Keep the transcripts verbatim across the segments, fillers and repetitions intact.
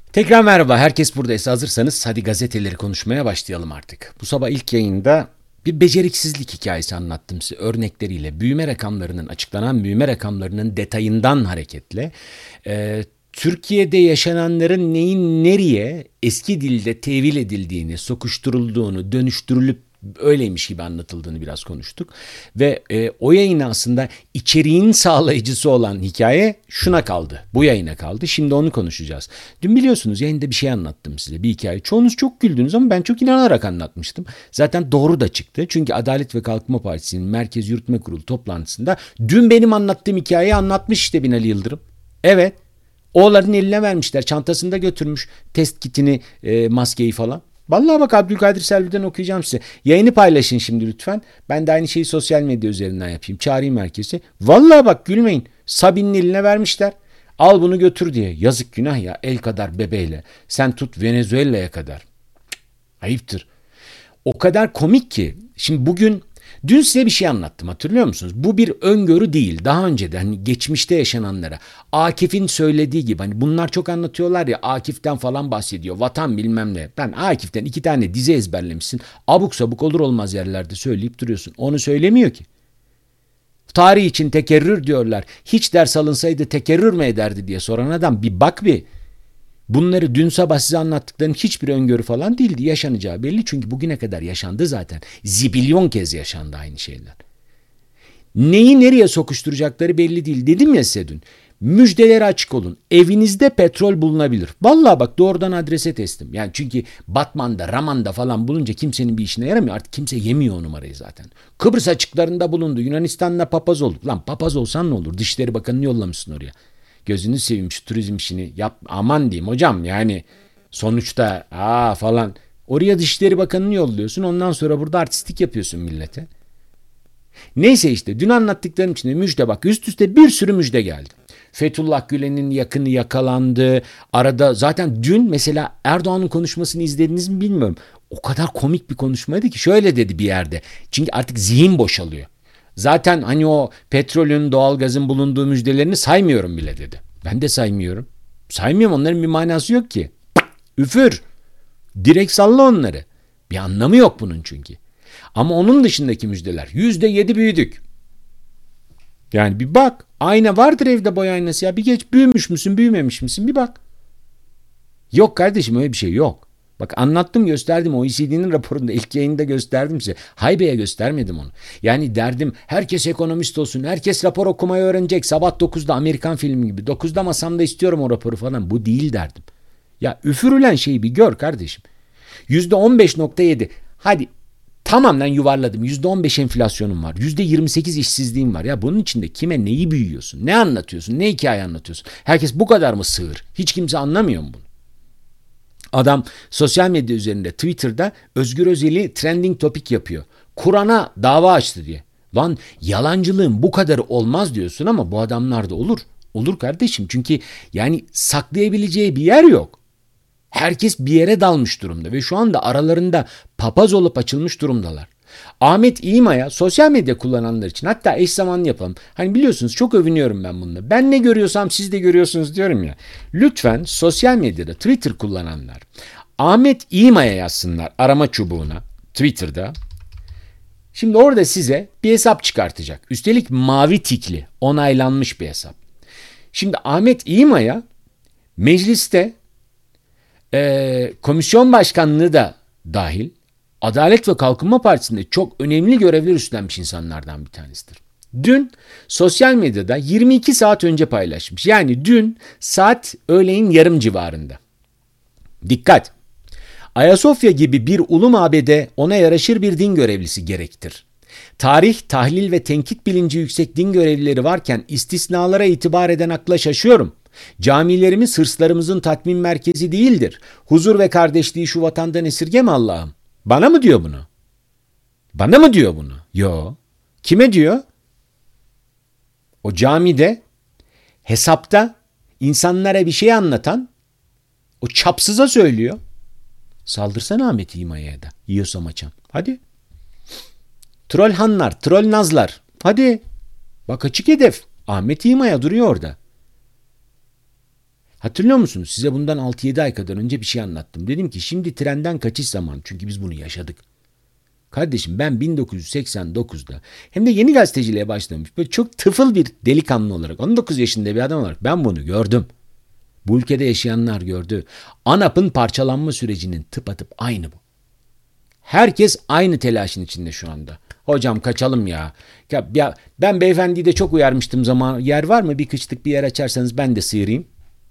Tekrar merhaba. Herkes buradaysa hazırsanız hadi gazeteleri konuşmaya başlayalım artık. Bu sabah ilk yayında bir beceriksizlik hikayesi anlattım size örnekleriyle. Büyüme rakamlarının, açıklanan büyüme rakamlarının detayından hareketle e, Türkiye'de yaşananların neyin nereye eski dilde tevil edildiğini, sokuşturulduğunu, dönüştürülüp öyleymiş gibi anlatıldığını biraz konuştuk. Ve e, o yayın aslında içeriğin sağlayıcısı olan hikaye şuna kaldı. Bu yayına kaldı. Şimdi onu konuşacağız. Dün biliyorsunuz yayında bir şey anlattım size. Bir hikaye. Çoğunuz çok güldünüz ama ben çok inanarak anlatmıştım. Zaten doğru da çıktı. Çünkü Adalet ve Kalkınma Partisi'nin Merkez Yürütme Kurulu toplantısında dün benim anlattığım hikayeyi anlatmış işte Binali Yıldırım. Evet. Oğlanın eline vermişler. Çantasında götürmüş test kitini, e, maskeyi falan. Vallahi bak Abdülkadir Selvi'den okuyacağım size. Yayını paylaşın şimdi lütfen. Ben de aynı şeyi sosyal medya üzerinden yapayım. Çağırayım herkesi. Vallahi bak gülmeyin. Sabi'nin eline vermişler. Al bunu götür diye. Yazık günah ya. El kadar bebeğle. Sen tut Venezuela'ya kadar. Ayıptır. O kadar komik ki. Şimdi bugün dün size bir şey anlattım hatırlıyor musunuz? Bu bir öngörü değil. Daha önce de hani geçmişte yaşananlara. Akif'in söylediği gibi hani bunlar çok anlatıyorlar ya Akif'ten falan bahsediyor. Vatan bilmem ne. Ben Akif'ten iki tane dizi ezberlemişsin. Abuk sabuk olur olmaz yerlerde söyleyip duruyorsun. Onu söylemiyor ki. Tarih için tekerrür diyorlar. Hiç ders alınsaydı tekerrür mü ederdi diye soran adam bir bak bir. Bunları dün sabah size anlattıklarım hiçbir öngörü falan değildi. Yaşanacağı belli çünkü bugüne kadar yaşandı zaten. Zibilyon kez yaşandı aynı şeyler. Neyi nereye sokuşturacakları belli değil. Dedim ya size dün. Müjdelere açık olun. Evinizde petrol bulunabilir. Vallahi bak doğrudan adrese teslim. Yani çünkü Batman'da, Raman'da falan bulunca kimsenin bir işine yaramıyor. Artık kimse yemiyor o numarayı zaten. Kıbrıs açıklarında bulundu. Yunanistan'da papaz olduk. Lan papaz olsan ne olur? Dışişleri Bakanı'nı yollamışsın oraya. Gözünü seveyim şu turizm işini yap. Aman diyeyim hocam yani sonuçta aa falan. Oraya Dışişleri Bakanı'nı yolluyorsun. Ondan sonra burada artistik yapıyorsun millete. Neyse işte dün anlattıklarım içinde müjde bak üst üste bir sürü müjde geldi. Fethullah Gülen'in yakını yakalandı. Arada zaten dün mesela Erdoğan'ın konuşmasını izlediniz mi bilmiyorum. O kadar komik bir konuşmaydı ki şöyle dedi bir yerde. Çünkü artık zihin boşalıyor. Zaten hani o petrolün, doğalgazın bulunduğu müjdelerini saymıyorum bile dedi. Ben de saymıyorum. Saymıyorum onların bir manası yok ki. Üfür. Direkt salla onları. Bir anlamı yok bunun çünkü. Ama onun dışındaki müjdeler yüzde yedi büyüdük. Yani bir bak. Ayna vardır evde boy aynası ya. Bir geç büyümüş müsün büyümemiş misin bir bak. Yok kardeşim öyle bir şey yok. Bak anlattım gösterdim O E C D'nin raporunda ilk yayında gösterdim size. Haybe'ye göstermedim onu. Yani derdim herkes ekonomist olsun. Herkes rapor okumayı öğrenecek. Sabah dokuzda Amerikan filmi gibi. dokuzda masamda istiyorum o raporu falan. Bu değil derdim. Ya üfürülen şeyi bir gör kardeşim. yüzde on beş nokta yedi. Hadi tamamen yuvarladım. yüzde on beş enflasyonum var. yüzde yirmi sekiz işsizliğim var. Ya bunun içinde kime neyi büyüyorsun? Ne anlatıyorsun? Ne hikaye anlatıyorsun? Herkes bu kadar mı sığır? Hiç kimse anlamıyor mu bunu? Adam sosyal medya üzerinde Twitter'da Özgür Özel'i trending topic yapıyor. Kur'an'a dava açtı diye. Lan yalancılığın bu kadarı olmaz diyorsun ama bu adamlar da olur. Olur kardeşim çünkü yani saklayabileceği bir yer yok. Herkes bir yere dalmış durumda ve şu anda aralarında papaz olup açılmış durumdalar. Ahmet İma'ya sosyal medya kullananlar için hatta eş zamanlı yapalım. Hani biliyorsunuz çok övünüyorum ben bununla. Ben ne görüyorsam siz de görüyorsunuz diyorum ya. Lütfen sosyal medyada Twitter kullananlar Ahmet İma'ya yazsınlar arama çubuğuna Twitter'da. Şimdi orada size bir hesap çıkartacak. Üstelik mavi tikli onaylanmış bir hesap. Şimdi Ahmet İma'ya mecliste e, komisyon başkanlığı da dahil Adalet ve Kalkınma Partisi'nde çok önemli görevler üstlenmiş insanlardan bir tanesidir. Dün sosyal medyada yirmi iki saat önce paylaşmış. Yani dün saat öğleyin yarım civarında. Dikkat! Ayasofya gibi bir ulu mabede ona yaraşır bir din görevlisi gerektir. Tarih, tahlil ve tenkit bilinci yüksek din görevlileri varken istisnalara itibar eden akla şaşıyorum. Camilerimiz hırslarımızın tatmin merkezi değildir. Huzur ve kardeşliği şu vatandan esirgeme Allah'ım. Bana mı diyor bunu? Bana mı diyor bunu? Yo. Kime diyor? O camide, hesapta insanlara bir şey anlatan o çapsıza söylüyor. Saldırsana Ahmet İma'ya da. Yiyorsam açam. Hadi. Troll hanlar, troll nazlar. Hadi. Bak açık hedef. Ahmet İma'ya duruyor orada. Hatırlıyor musunuz? Size bundan altı yedi ay kadar önce bir şey anlattım. Dedim ki şimdi trenden kaçış zamanı. Çünkü biz bunu yaşadık. Kardeşim ben bin dokuz yüz seksen dokuzda hem de yeni gazeteciliğe başlamış böyle çok tıfıl bir delikanlı olarak on dokuz yaşında bir adam olarak ben bunu gördüm. Bu ülkede yaşayanlar gördü. ANAP'ın parçalanma sürecinin tıpatıp aynı bu. Herkes aynı telaşın içinde şu anda. Hocam kaçalım ya. Ya, ya ben beyefendiyi de çok uyarmıştım zaman. Yer var mı? Bir kışlık bir yer açarsanız ben de sıyırayım.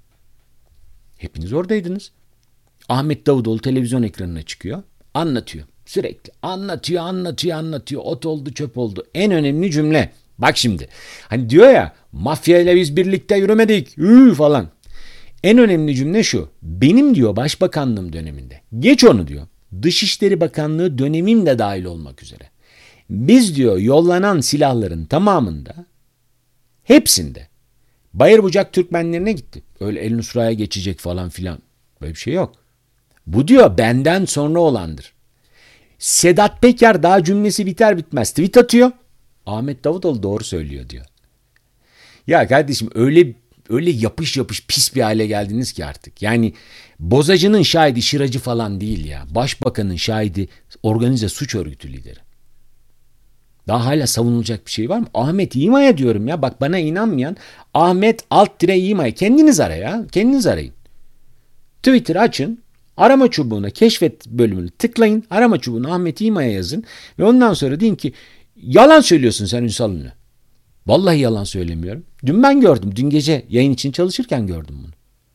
Hepiniz oradaydınız. Ahmet Davutoğlu televizyon ekranına çıkıyor. Anlatıyor. Sürekli anlatıyor, anlatıyor, anlatıyor. Ot oldu, çöp oldu. En önemli cümle. Bak şimdi. Hani diyor ya mafyayla biz birlikte yürümedik. Üü falan. En önemli cümle şu. Benim diyor başbakanlığım döneminde. Geç onu diyor. Dışişleri Bakanlığı dönemim de dahil olmak üzere. Biz diyor yollanan silahların tamamında hepsinde Bayır Bucak Türkmenlerine gitti. Öyle El Nusra'ya geçecek falan filan. Böyle bir şey yok. Bu diyor benden sonra olandır. Sedat Peker daha cümlesi biter bitmez tweet atıyor. Ahmet Davutoğlu doğru söylüyor diyor. Ya kardeşim öyle öyle yapış yapış pis bir hale geldiniz ki artık. Yani bozacının şahidi şıracı falan değil ya. Başbakanın şahidi organize suç örgütü lideri. Daha hala savunulacak bir şey var mı? Ahmet İma'ya diyorum ya. Bak bana inanmayan Ahmet alt tire İma'ya. Kendiniz ara ya. Kendiniz arayın. Twitter açın. Arama çubuğuna keşfet bölümünü tıklayın. Arama çubuğuna Ahmet İma'ya yazın. Ve ondan sonra deyin ki yalan söylüyorsun sen Ünsal Ünlü. Vallahi yalan söylemiyorum. Dün ben gördüm. Dün gece yayın için çalışırken gördüm bunu.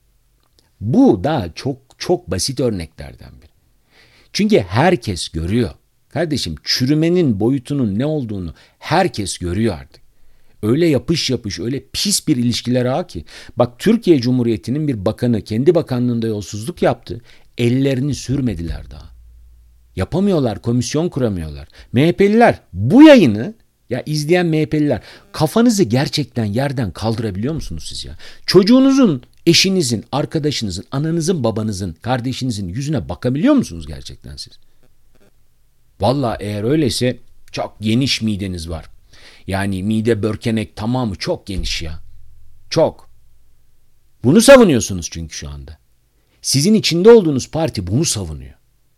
Bu da çok çok basit örneklerden biri. Çünkü herkes görüyor. Kardeşim çürümenin boyutunun ne olduğunu herkes görüyor artık. Öyle yapış yapış, öyle pis bir ilişkiler ağı ki. Bak Türkiye Cumhuriyeti'nin bir bakanı kendi bakanlığında yolsuzluk yaptı. Ellerini sürmediler daha. Yapamıyorlar, komisyon kuramıyorlar. M H P'liler bu yayını ya izleyen M H P'liler kafanızı gerçekten yerden kaldırabiliyor musunuz siz ya? Çocuğunuzun, eşinizin, arkadaşınızın, ananızın, babanızın, kardeşinizin yüzüne bakabiliyor musunuz gerçekten siz? Vallahi eğer öyleyse çok geniş mideniz var. Yani mide börkenek tamamı çok geniş ya. Çok. Bunu savunuyorsunuz çünkü şu anda. Sizin içinde olduğunuz parti bunu savunuyor.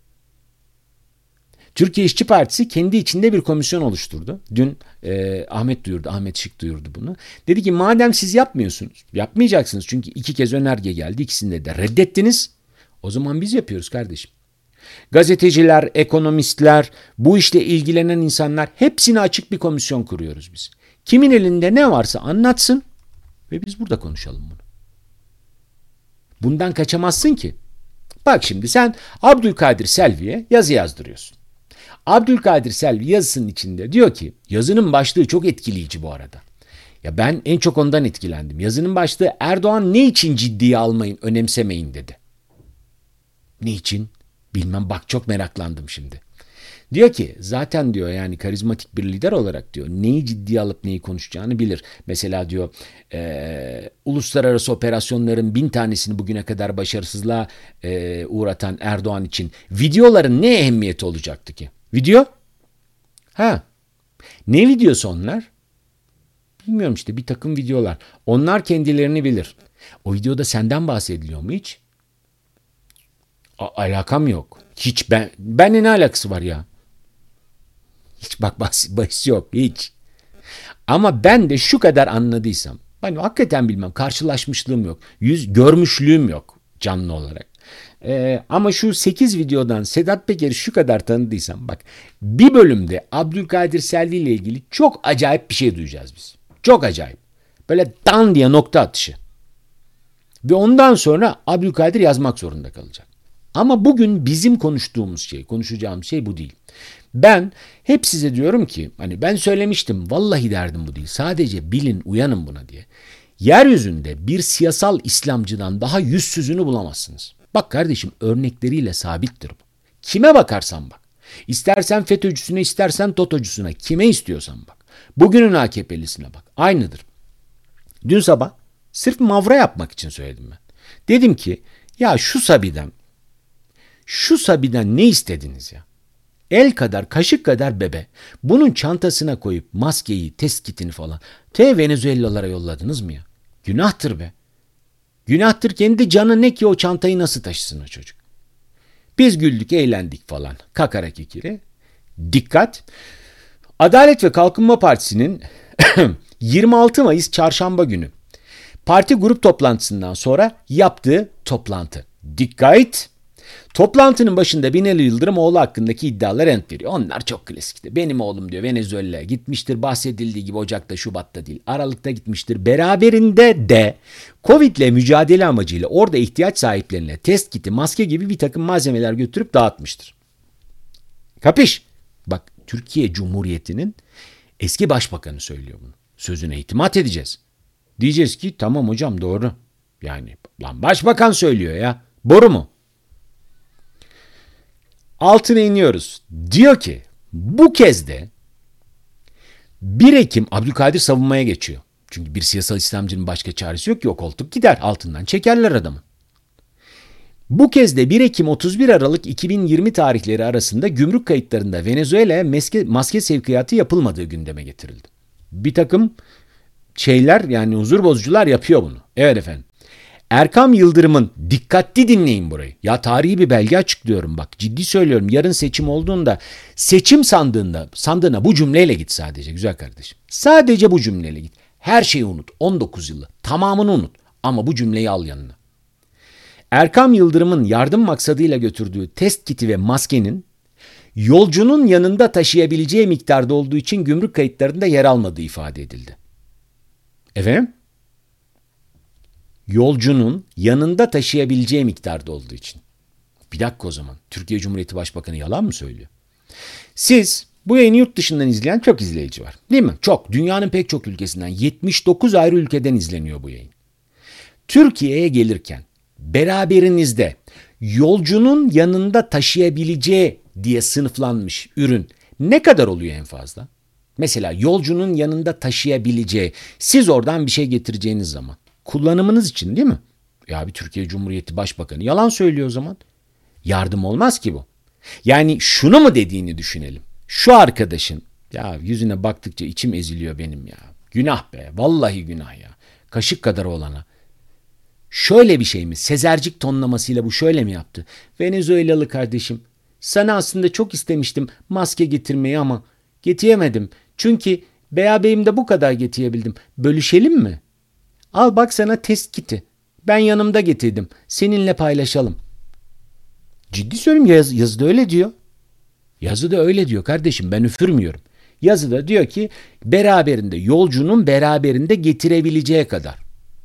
Türkiye İşçi Partisi kendi içinde bir komisyon oluşturdu. Dün e, Ahmet duyurdu, Ahmet Şık duyurdu bunu. Dedi ki madem siz yapmıyorsunuz, yapmayacaksınız çünkü iki kez önerge geldi, ikisinde de reddettiniz. O zaman biz yapıyoruz kardeşim. Gazeteciler, ekonomistler, bu işle ilgilenen insanlar hepsine açık bir komisyon kuruyoruz biz. Kimin elinde ne varsa anlatsın ve biz burada konuşalım bunu. Bundan kaçamazsın ki. Bak şimdi sen Abdülkadir Selvi'ye yazı yazdırıyorsun. Abdülkadir Selvi yazısının içinde diyor ki, yazının başlığı çok etkileyici bu arada. Ya ben en çok ondan etkilendim. Yazının başlığı Erdoğan ne için ciddiye almayın, önemsemeyin dedi. Ne için? Bilmem bak çok meraklandım şimdi. Diyor ki zaten diyor yani karizmatik bir lider olarak diyor neyi ciddiye alıp neyi konuşacağını bilir. Mesela diyor e, uluslararası operasyonların bin tanesini bugüne kadar başarısızlığa e, uğratan Erdoğan için videoların ne ehemmiyeti olacaktı ki? Video? Ha. Ne videosu onlar? Bilmiyorum işte bir takım videolar. Onlar kendilerini bilir. O videoda senden bahsediliyor mu hiç? A- alakam yok. Hiç ben benimle ne alakası var ya? Hiç bak bahis, bahis yok hiç. Ama ben de şu kadar anladıysam, ben hakikaten bilmem karşılaşmışlığım yok. Yüz görmüşlüğüm yok canlı olarak. Ee, ama şu sekiz videodan Sedat Peker'i şu kadar tanıdıysam bak bir bölümde Abdülkadir Selvi ile ilgili çok acayip bir şey duyacağız biz. Çok acayip. Böyle dan diye nokta atışı. Ve ondan sonra Abdülkadir yazmak zorunda kalacak. Ama bugün bizim konuştuğumuz şey, konuşacağımız şey bu değil. Ben hep size diyorum ki, hani ben söylemiştim, vallahi derdim bu değil. Sadece bilin, uyanın buna diye. Yeryüzünde bir siyasal İslamcıdan daha yüzsüzünü bulamazsınız. Bak kardeşim örnekleriyle sabittir bu. Kime bakarsan bak. İstersen FETÖ'cüsüne, istersen TOTO'cusuna, kime istiyorsan bak. Bugünün A K P'lisine bak. Aynıdır. Dün sabah sırf mavra yapmak için söyledim ben. Dedim ki ya şu Sabi'den Şu Sabi'den ne istediniz ya? El kadar, kaşık kadar bebe. Bunun çantasına koyup maskeyi, test kitini falan T Venezuelalara yolladınız mı ya? Günahtır be. Günahtır, kendi canı ne ki o çantayı nasıl taşısın o çocuk. Biz güldük, eğlendik falan. Kakara kikiri. Dikkat! Adalet ve Kalkınma Partisi'nin yirmi altı Mayıs çarşamba günü parti grup toplantısından sonra yaptığı toplantı. Dikkat! Toplantının başında Binali Yıldırım oğlu hakkındaki iddialar yanıt veriyor. Onlar çok klasikti. Benim oğlum diyor Venezuela'ya gitmiştir. Bahsedildiği gibi Ocak'ta, Şubat'ta değil, Aralık'ta gitmiştir. Beraberinde de Covid'le mücadele amacıyla orada ihtiyaç sahiplerine test kiti, maske gibi bir takım malzemeler götürüp dağıtmıştır. Kapış? Bak, Türkiye Cumhuriyeti'nin eski başbakanı söylüyor bunu. Sözüne itimat edeceğiz. Diyeceğiz ki tamam hocam, doğru. Yani lan başbakan söylüyor ya. Boru mu? Altına iniyoruz. Diyor ki bu kez de bir Ekim Abdülkadir savunmaya geçiyor. Çünkü bir siyasal İslamcının başka çaresi yok ki, o koltuk gider, altından çekerler adamı. Bu kez de bir Ekim otuz bir Aralık iki bin yirmi tarihleri arasında gümrük kayıtlarında Venezuela'ya maske, maske sevkiyatı yapılmadığı gündeme getirildi. Bir takım şeyler, yani huzur bozucular yapıyor bunu. Evet efendim. Erkam Yıldırım'ın, dikkatli dinleyin burayı. Ya tarihi bir belge açıklıyorum bak, ciddi söylüyorum. Yarın seçim olduğunda seçim sandığında sandığına bu cümleyle git sadece güzel kardeşim. Sadece bu cümleyle git. Her şeyi unut. on dokuz yılı tamamını unut ama bu cümleyi al yanına. Erkam Yıldırım'ın yardım maksadıyla götürdüğü test kiti ve maskenin yolcunun yanında taşıyabileceği miktarda olduğu için gümrük kayıtlarında yer almadığı ifade edildi. Efendim? Yolcunun yanında taşıyabileceği miktarda olduğu için. Bir dakika o zaman. Türkiye Cumhuriyeti Başbakanı yalan mı söylüyor? Siz, bu yayını yurt dışından izleyen çok izleyici var. Değil mi? Çok. Dünyanın pek çok ülkesinden, yetmiş dokuz ayrı ülkeden izleniyor bu yayın. Türkiye'ye gelirken beraberinizde yolcunun yanında taşıyabileceği diye sınıflanmış ürün ne kadar oluyor en fazla? Mesela yolcunun yanında taşıyabileceği, siz oradan bir şey getireceğiniz zaman kullanımınız için, değil mi? Ya bir Türkiye Cumhuriyeti Başbakanı yalan söylüyor o zaman. Yardım olmaz ki bu. Yani şunu mu dediğini düşünelim. Şu arkadaşın, ya yüzüne baktıkça içim eziliyor benim ya. Günah be, vallahi günah ya. Kaşık kadar olana. Şöyle bir şey mi? Sezercik tonlamasıyla bu şöyle mi yaptı? Venezuelalı kardeşim, sana aslında çok istemiştim maske getirmeyi ama getiremedim. Çünkü beraberimde bu kadar getirebildim. Bölüşelim mi? Al bak sana test kiti. Ben yanımda getirdim. Seninle paylaşalım. Ciddi söylüyorum, yaz, yazıda öyle diyor. Yazıda öyle diyor kardeşim, ben üfürmüyorum. Yazıda diyor ki beraberinde, yolcunun beraberinde getirebileceği kadar.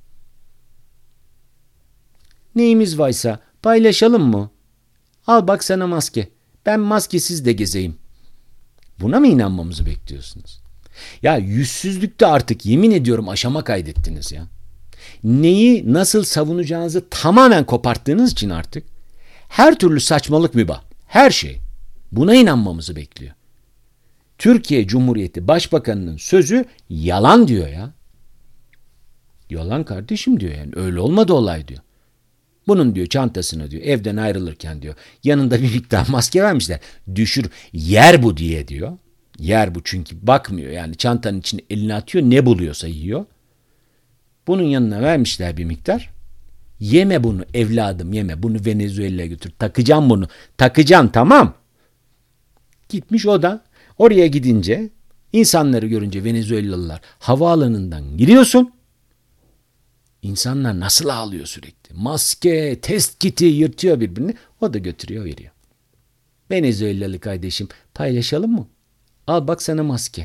Neyimiz varsa paylaşalım mı? Al bak sana maske. Ben maskesiz de gezeyim. Buna mı inanmamızı bekliyorsunuz? Ya yüzsüzlükte artık yemin ediyorum aşama kaydettiniz ya. Neyi nasıl savunacağınızı tamamen koparttığınız için artık her türlü saçmalık mübah. Her şey. Buna inanmamızı bekliyor. Türkiye Cumhuriyeti Başbakanı'nın sözü yalan diyor ya. Yalan kardeşim diyor yani. Öyle olmadı olay diyor. Bunun diyor çantasına diyor evden ayrılırken diyor yanında bir miktar maske vermişler. Düşür yer bu diye diyor. Yer bu çünkü bakmıyor yani çantanın içine elini atıyor ne buluyorsa yiyor. Bunun yanına vermişler bir miktar. Yeme bunu evladım yeme bunu Venezuela'ya götür. Takacağım bunu takacağım tamam. Gitmiş o da oraya gidince insanları görünce Venezuelalılar havaalanından giriyorsun. İnsanlar nasıl ağlıyor sürekli. Maske, test kiti yırtıyor birbirini. O da götürüyor veriyor. Venezuelalı kardeşim paylaşalım mı? Al bak sana maske.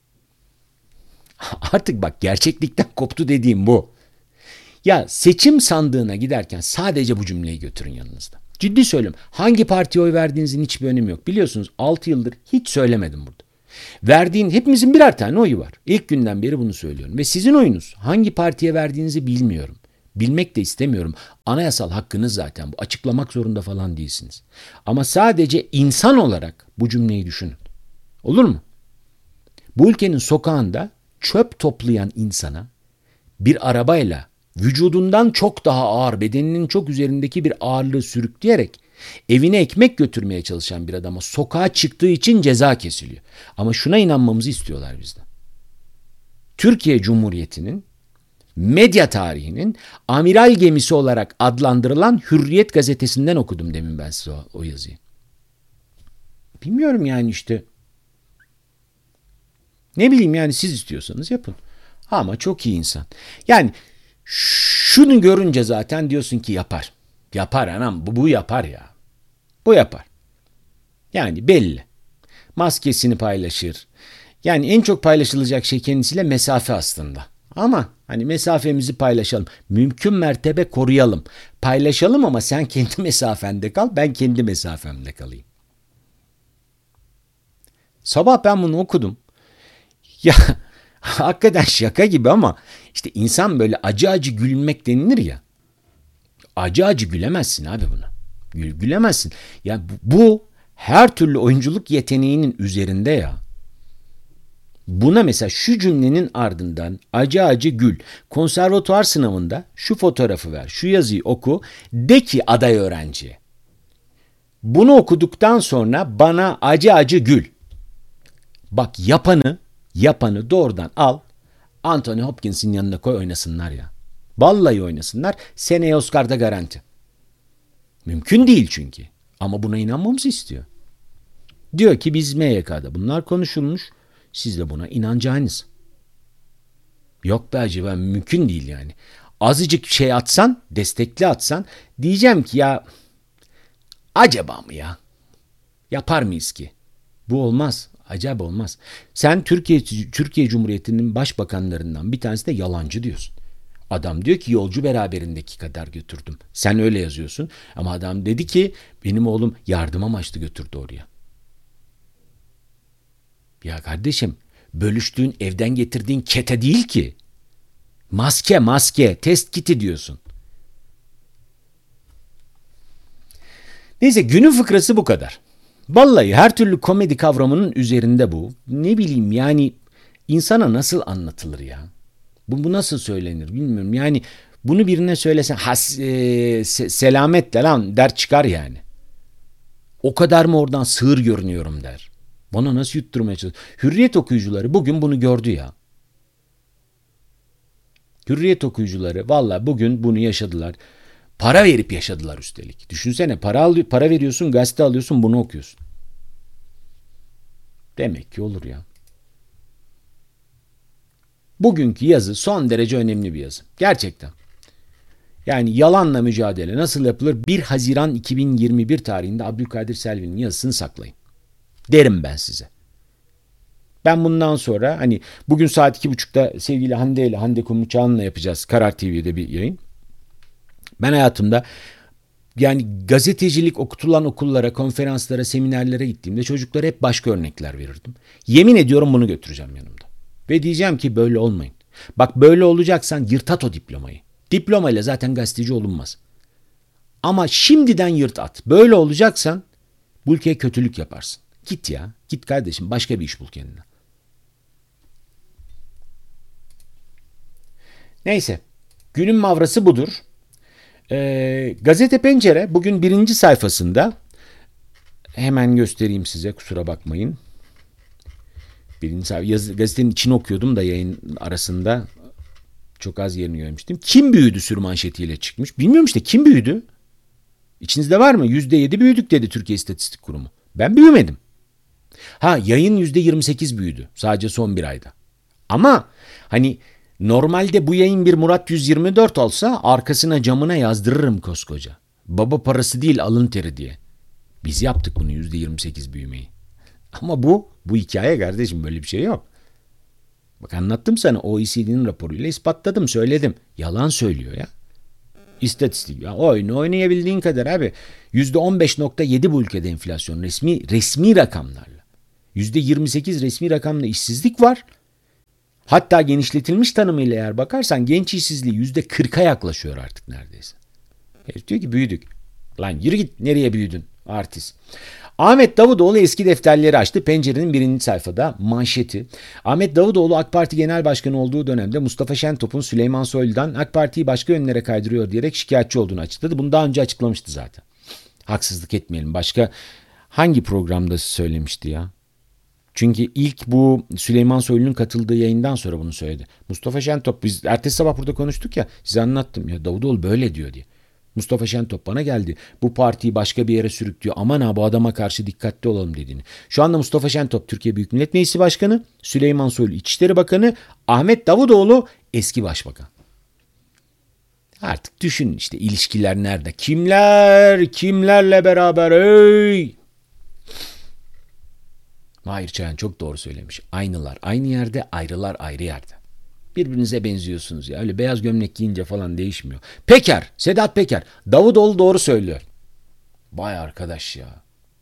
Artık bak gerçeklikten koptu dediğim bu. Ya seçim sandığına giderken sadece bu cümleyi götürün yanınızda. Ciddi söylüyorum. Hangi partiye oy verdiğinizin hiçbir önemi yok. Biliyorsunuz altı yıldır hiç söylemedim burada. Verdiğin hepimizin birer tane oyu var. İlk günden beri bunu söylüyorum. Ve sizin oyunuz hangi partiye verdiğinizi bilmiyorum. Bilmek de istemiyorum. Anayasal hakkınız zaten bu. Açıklamak zorunda falan değilsiniz. Ama sadece insan olarak bu cümleyi düşünün. Olur mu? Bu ülkenin sokağında çöp toplayan insana bir arabayla vücudundan çok daha ağır, bedeninin çok üzerindeki bir ağırlığı sürükleyerek evine ekmek götürmeye çalışan bir adama sokağa çıktığı için ceza kesiliyor. Ama şuna inanmamızı istiyorlar bizden. Türkiye Cumhuriyeti'nin medya tarihinin amiral gemisi olarak adlandırılan Hürriyet gazetesinden okudum demin ben size o, o yazıyı. Bilmiyorum yani işte. Ne bileyim yani siz istiyorsanız yapın. Ama çok iyi insan. Yani şunu görünce zaten diyorsun ki yapar. Yapar anam bu, bu yapar ya. Bu yapar. Yani belli. Maskesini paylaşır. Yani en çok paylaşılacak şey kendisiyle mesafe aslında. Ama hani mesafemizi paylaşalım. Mümkün mertebe koruyalım. Paylaşalım ama sen kendi mesafende kal, ben kendi mesafemde kalayım. Sabah ben bunu okudum. Ya hakikaten şaka gibi ama işte insan böyle acı acı gülmek denilir ya. Acı acı gülemezsin abi buna. Gül, gülemezsin. Ya bu, bu her türlü oyunculuk yeteneğinin üzerinde ya. Buna mesela şu cümlenin ardından acı acı gül. Konservatuvar sınavında şu fotoğrafı ver, şu yazıyı oku. De ki aday öğrenciye. Bunu okuduktan sonra bana acı acı gül. Bak yapanı, yapanı doğrudan al. Anthony Hopkins'in yanına koy oynasınlar ya. Vallahi oynasınlar. Seneye Oscar'da garanti. Mümkün değil çünkü. Ama buna inanmamızı istiyor. Diyor ki biz M Y K'da bunlar konuşulmuş. Siz de buna inanacaksınız. Yok be acaba mümkün değil yani. Azıcık şey atsan, destekli atsan diyeceğim ki ya acaba mı ya? Yapar mıyız ki? Bu olmaz. Acaba olmaz. Sen Türkiye Türkiye Cumhuriyeti'nin başbakanlarından bir tanesi de yalancı diyorsun. Adam diyor ki yolcu beraberindeki kadar götürdüm. Sen öyle yazıyorsun. Ama adam dedi ki benim oğlum yardım amaçlı götürdü oraya. Ya kardeşim bölüştüğün evden getirdiğin kete değil ki. Maske maske test kiti diyorsun. Neyse günün fıkrası bu kadar. Vallahi her türlü komedi kavramının üzerinde bu. Ne bileyim yani insana nasıl anlatılır ya? Bu, bu nasıl söylenir bilmiyorum. Yani bunu birine söylesen has, e, se, selametle lan der çıkar yani. O kadar mı oradan sığır görünüyorum der. Bana nasıl yutturmaya çalışıyor? Hürriyet okuyucuları bugün bunu gördü ya. Hürriyet okuyucuları vallahi bugün bunu yaşadılar. Para verip yaşadılar üstelik. Düşünsene para al, para veriyorsun, gazete alıyorsun, bunu okuyorsun. Demek ki olur ya. Bugünkü yazı son derece önemli bir yazı. Gerçekten. Yani yalanla mücadele nasıl yapılır? bir Haziran iki bin yirmi bir tarihinde Abdülkadir Selvi'nin yazısını saklayın. Derim ben size. Ben bundan sonra hani bugün saat iki buçukta sevgili Hande ile Hande Kumluçağan'la yapacağız. Karar T V'de bir yayın. Ben hayatımda yani gazetecilik okutulan okullara, konferanslara, seminerlere gittiğimde çocuklara hep başka örnekler verirdim. Yemin ediyorum bunu götüreceğim yanımda. Ve diyeceğim ki böyle olmayın. Bak böyle olacaksan yırt at o diplomayı. Diplomayla zaten gazeteci olunmaz. Ama şimdiden yırt at. Böyle olacaksan bu ülkeye kötülük yaparsın. Git ya. Git kardeşim başka bir iş bul kendine. Neyse. Günün mavrası budur. Ee, Gazete Pencere bugün birinci sayfasında hemen göstereyim size kusura bakmayın. Birinci sayfa, yaz, gazetenin içini okuyordum da yayın arasında çok az yerini görmüştüm. Kim büyüdü sürmanşetiyle çıkmış. Bilmiyorum işte kim büyüdü? İçinizde var mı? yüzde yedi büyüdük dedi Türkiye İstatistik Kurumu. Ben büyümedim. Ha yayın yüzde yirmi sekiz büyüdü sadece son bir ayda. Ama hani normalde bu yayın bir Murat yüz yirmi dört olsa arkasına camına yazdırırım koskoca. Baba parası değil alın teri diye. Biz yaptık bunu yüzde yirmi sekiz büyümeyi. Ama bu, bu hikaye kardeşim böyle bir şey yok. Bak anlattım sana O E C D'nin raporuyla ispatladım söyledim. Yalan söylüyor ya. İstatistik. Ya oyunu oynayabildiğin kadar abi. yüzde on beş nokta yedi bu ülkede enflasyon resmi resmi rakamlarla. yüzde yirmi sekiz resmi rakamla işsizlik var. Hatta genişletilmiş tanımıyla eğer bakarsan genç işsizliği yüzde kırka yaklaşıyor artık neredeyse. Herif diyor ki büyüdük. Lan yürü git nereye büyüdün artist. Ahmet Davutoğlu eski defterleri açtı. Pencerenin birinci sayfada manşeti. Ahmet Davutoğlu AK Parti Genel Başkanı olduğu dönemde Mustafa Şentop'un Süleyman Soylu'dan AK Parti'yi başka yönlere kaydırıyor diyerek şikayetçi olduğunu açıkladı. Bunu daha önce açıklamıştı zaten. Haksızlık etmeyelim. Başka hangi programda söylemişti ya? Çünkü ilk bu Süleyman Soylu'nun katıldığı yayından sonra bunu söyledi. Mustafa Şentop, biz ertesi sabah burada konuştuk ya, size anlattım ya, Davutoğlu böyle diyor diye. Mustafa Şentop bana geldi. Bu partiyi başka bir yere sürüklüyor. Aman ha, bu adama karşı dikkatli olalım dediğini. Şu anda Mustafa Şentop Türkiye Büyük Millet Meclisi Başkanı, Süleyman Soylu İçişleri Bakanı, Ahmet Davutoğlu eski başbakan. Artık düşün işte ilişkiler nerede? Kimler kimlerle beraber? Ey! Mahir Çayan çok doğru söylemiş. Aynılar aynı yerde, ayrılar ayrı yerde. Birbirinize benziyorsunuz ya. Öyle beyaz gömlek giyince falan değişmiyor. Peker, Sedat Peker. Davutoğlu doğru söylüyor. Vay arkadaş ya.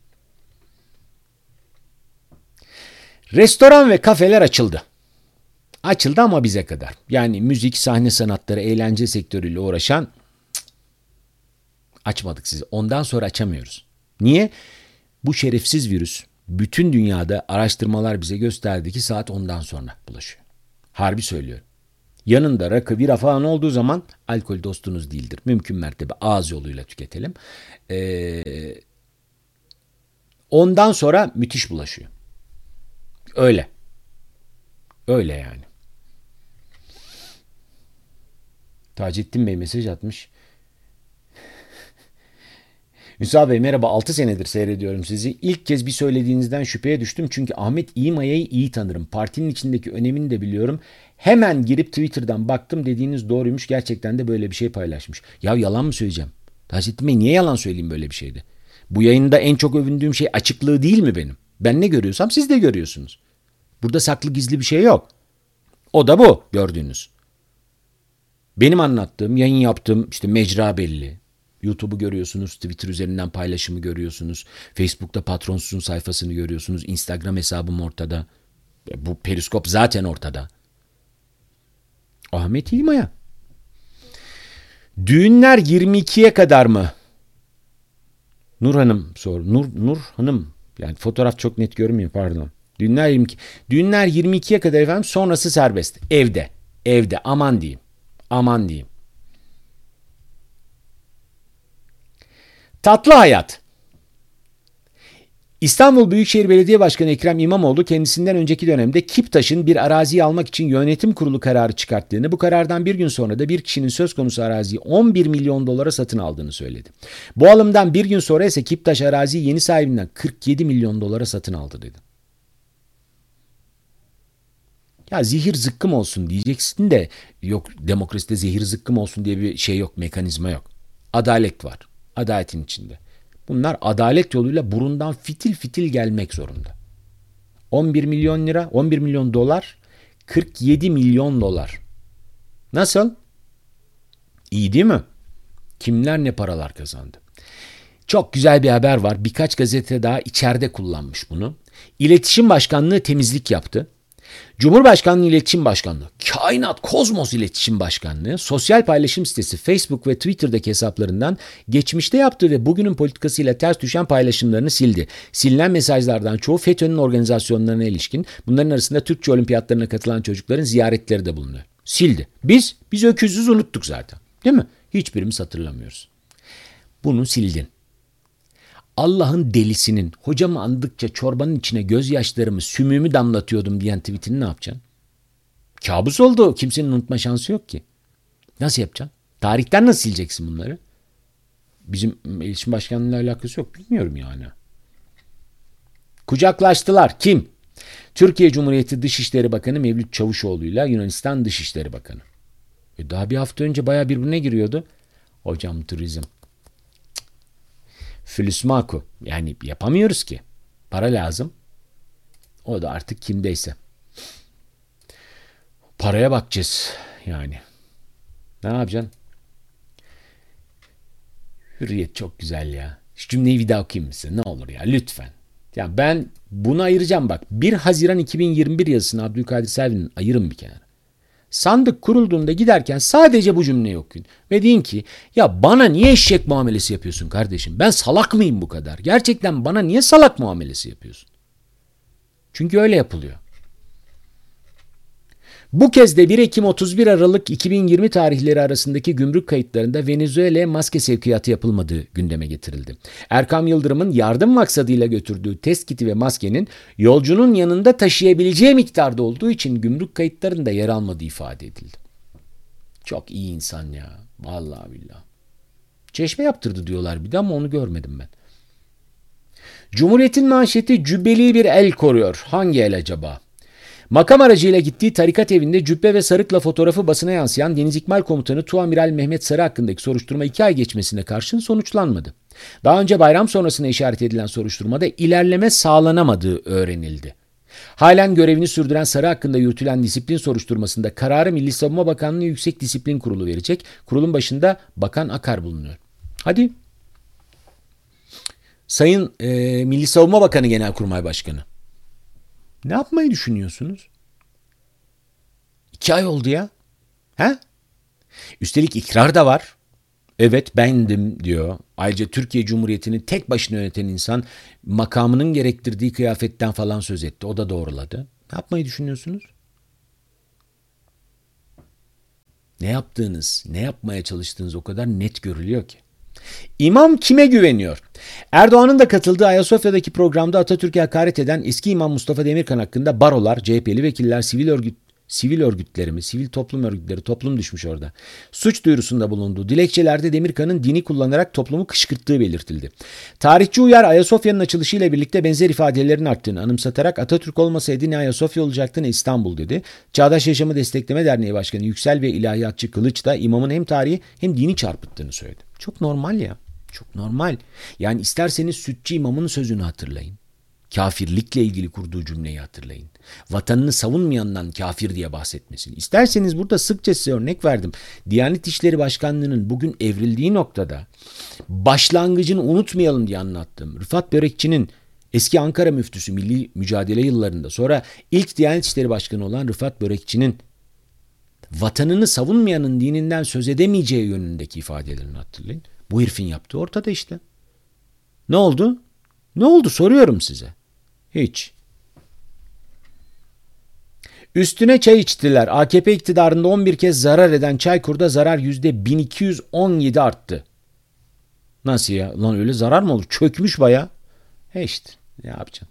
Restoran ve kafeler açıldı. Açıldı ama bize kadar. Yani müzik, sahne sanatları, eğlence sektörüyle uğraşan cık, açmadık sizi. Ondan sonra açamıyoruz. Niye? Bu şerefsiz virüs bütün dünyada araştırmalar bize gösterdi ki saat ondan sonra bulaşıyor. Harbi söylüyorum. Yanında rakı, bira falan olduğu zaman alkol dostunuz değildir. Mümkün mertebe ağız yoluyla tüketelim. Ee, ondan sonra müthiş bulaşıyor. Öyle. Öyle yani. Taceddin Bey mesaj atmış. Ünsal Bey merhaba, altı senedir seyrediyorum sizi. İlk kez bir söylediğinizden şüpheye düştüm. Çünkü Ahmet İğmaya'yı iyi tanırım. Partinin içindeki önemini de biliyorum. Hemen girip Twitter'dan baktım, dediğiniz doğruymuş. Gerçekten de böyle bir şey paylaşmış. Ya yalan mı söyleyeceğim? Taceddin Bey niye yalan söyleyeyim böyle bir şeyde? Bu yayında en çok övündüğüm şey açıklığı değil mi benim? Ben ne görüyorsam siz de görüyorsunuz. Burada saklı gizli bir şey yok. O da bu gördüğünüz. Benim anlattığım, yayın yaptığım işte mecra belli. YouTube'u görüyorsunuz, Twitter üzerinden paylaşımı görüyorsunuz, Facebook'ta Patronsuz'un sayfasını görüyorsunuz, Instagram hesabım ortada. Bu periskop zaten ortada. Ahmet İlmaya. Düğünler yirmi ikiye kadar mı? Nur Hanım sor. Nur, Nur Hanım. Yani fotoğraf çok net görmüyor, pardon. Düğünler yirmi iki. Düğünler yirmi ikiye kadar efendim, sonrası serbest. Evde. Evde aman diyeyim. Aman diyeyim. Tatlı hayat. İstanbul Büyükşehir Belediye Başkanı Ekrem İmamoğlu kendisinden önceki dönemde Kiptaş'ın bir araziyi almak için yönetim kurulu kararı çıkarttığını, bu karardan bir gün sonra da bir kişinin söz konusu araziyi on bir milyon dolara satın aldığını söyledi. Bu alımdan bir gün sonra ise Kiptaş araziyi yeni sahibinden kırk yedi milyon dolara satın aldı dedi. Ya zehir zıkkım olsun diyeceksin de yok, demokraside zehir zıkkım olsun diye bir şey yok, mekanizma yok. Adalet var. Adaletin içinde. Bunlar adalet yoluyla burundan fitil fitil gelmek zorunda. on bir milyon lira, on bir milyon dolar, kırk yedi milyon dolar. Nasıl? İyi değil mi? Kimler ne paralar kazandı? Çok güzel bir haber var. Birkaç gazete daha içeride kullanmış bunu. İletişim Başkanlığı temizlik yaptı. Cumhurbaşkanlığı İletişim Başkanlığı, Kainat Kozmos İletişim Başkanlığı, sosyal paylaşım sitesi Facebook ve Twitter'daki hesaplarından geçmişte yaptığı ve bugünün politikasıyla ters düşen paylaşımlarını sildi. Silinen mesajlardan çoğu FETÖ'nün organizasyonlarına ilişkin, bunların arasında Türkçe olimpiyatlarına katılan çocukların ziyaretleri de bulunuyor. Sildi. Biz, biz öküzüz, unuttuk zaten. Değil mi? Hiçbirimiz hatırlamıyoruz. Bunu sildin. Allah'ın delisinin hocamı andıkça çorbanın içine gözyaşlarımı, sümüğümü damlatıyordum diyen tweetini ne yapacaksın? Kabus oldu. Kimsenin unutma şansı yok ki. Nasıl yapacaksın? Tarihten nasıl sileceksin bunları? Bizim iletişim başkanlığıyla alakası yok. Bilmiyorum yani. Kucaklaştılar. Kim? Türkiye Cumhuriyeti Dışişleri Bakanı Mevlüt Çavuşoğlu'yla Yunanistan Dışişleri Bakanı. E daha bir hafta önce bayağı birbirine giriyordu. Hocam turizm. Fülüsmaku. Yani yapamıyoruz ki. Para lazım. O da artık kimdeyse. Paraya bakacağız yani. Ne yapacaksın? Hürriyet çok güzel ya. Şu cümleyi bir daha okuyayım size. Ne olur ya lütfen. Ya ben bunu ayıracağım bak. bir Haziran iki bin yirmi bir yazısını Abdülkadir Selvi'nin ayırın bir kenara. Sandık kurulduğunda giderken sadece bu cümleyi okuyun. Ve deyin ki ya bana niye eşek muamelesi yapıyorsun kardeşim? Ben salak mıyım bu kadar? Gerçekten bana niye salak muamelesi yapıyorsun? Çünkü öyle yapılıyor. Bu kez de bir Ekim otuz bir Aralık iki bin yirmi tarihleri arasındaki gümrük kayıtlarında Venezuela'ya maske sevkiyatı yapılmadığı gündeme getirildi. Erkam Yıldırım'ın yardım maksadıyla götürdüğü test kiti ve maskenin yolcunun yanında taşıyabileceği miktarda olduğu için gümrük kayıtlarında yer almadığı ifade edildi. Çok iyi insan ya. Vallahi billahi. Çeşme yaptırdı diyorlar bir de ama onu görmedim ben. Cumhuriyet'in manşeti cübbeli bir el koruyor. Hangi el acaba? Makam aracıyla gittiği tarikat evinde cübbe ve sarıkla fotoğrafı basına yansıyan Deniz İkmal Komutanı Tuamiral Mehmet Sarı hakkındaki soruşturma iki ay geçmesine karşın sonuçlanmadı. Daha önce bayram sonrasına işaret edilen soruşturmada ilerleme sağlanamadığı öğrenildi. Halen görevini sürdüren Sarı hakkında yürütülen disiplin soruşturmasında kararı Milli Savunma Bakanlığı Yüksek Disiplin Kurulu verecek. Kurulun başında Bakan Akar bulunuyor. Hadi. Sayın e, Milli Savunma Bakanı Genelkurmay Başkanı. Ne yapmayı düşünüyorsunuz? İki ay oldu ya. He? Üstelik ikrar da var. Evet bendim diyor. Ayrıca Türkiye Cumhuriyeti'ni tek başına yöneten insan makamının gerektirdiği kıyafetten falan söz etti. O da doğruladı. Ne yapmayı düşünüyorsunuz? Ne yaptığınız, ne yapmaya çalıştığınız o kadar net görülüyor ki. İmam kime güveniyor? Erdoğan'ın da katıldığı Ayasofya'daki programda Atatürk'e hakaret eden eski İmam Mustafa Demirkan hakkında barolar, C H P'li vekiller, sivil örgüt sivil örgütleri mi, sivil toplum örgütleri, toplum düşmüş orada. Suç duyurusunda bulundu. Dilekçelerde Demirkan'ın dini kullanarak toplumu kışkırttığı belirtildi. Tarihçi Uyar Ayasofya'nın açılışıyla birlikte benzer ifadelerin arttığını anımsatarak Atatürk olmasaydı ne Ayasofya olacaktı ne İstanbul dedi. Çağdaş Yaşamı Destekleme Derneği Başkanı Yüksel ve ilahiyatçı Kılıç da imamın hem tarihi hem dini çarpıttığını söyledi. Çok normal ya. Çok normal. Yani isterseniz Sütçü imamın sözünü hatırlayın. Kafirlikle ilgili kurduğu cümleyi hatırlayın. Vatanını savunmayandan kafir diye bahsetmesini. İsterseniz burada sıkça size örnek verdim. Diyanet İşleri Başkanlığı'nın bugün evrildiği noktada başlangıcını unutmayalım diye anlattım. Rıfat Börekçi'nin eski Ankara müftüsü milli mücadele yıllarında sonra ilk Diyanet İşleri Başkanı olan Rıfat Börekçi'nin vatanını savunmayanın dininden söz edemeyeceği yönündeki ifadelerini hatırlayın. Bu herifin yaptığı ortada işte. Ne oldu? Ne oldu soruyorum size. Hiç. Üstüne çay içtiler. A K P iktidarında on bir kez zarar eden Çaykur'da zarar yüzde bin iki yüz on yedi arttı. Nasıl ya? Lan öyle zarar mı olur? Çökmüş baya. He işte. Ne yapacaksın?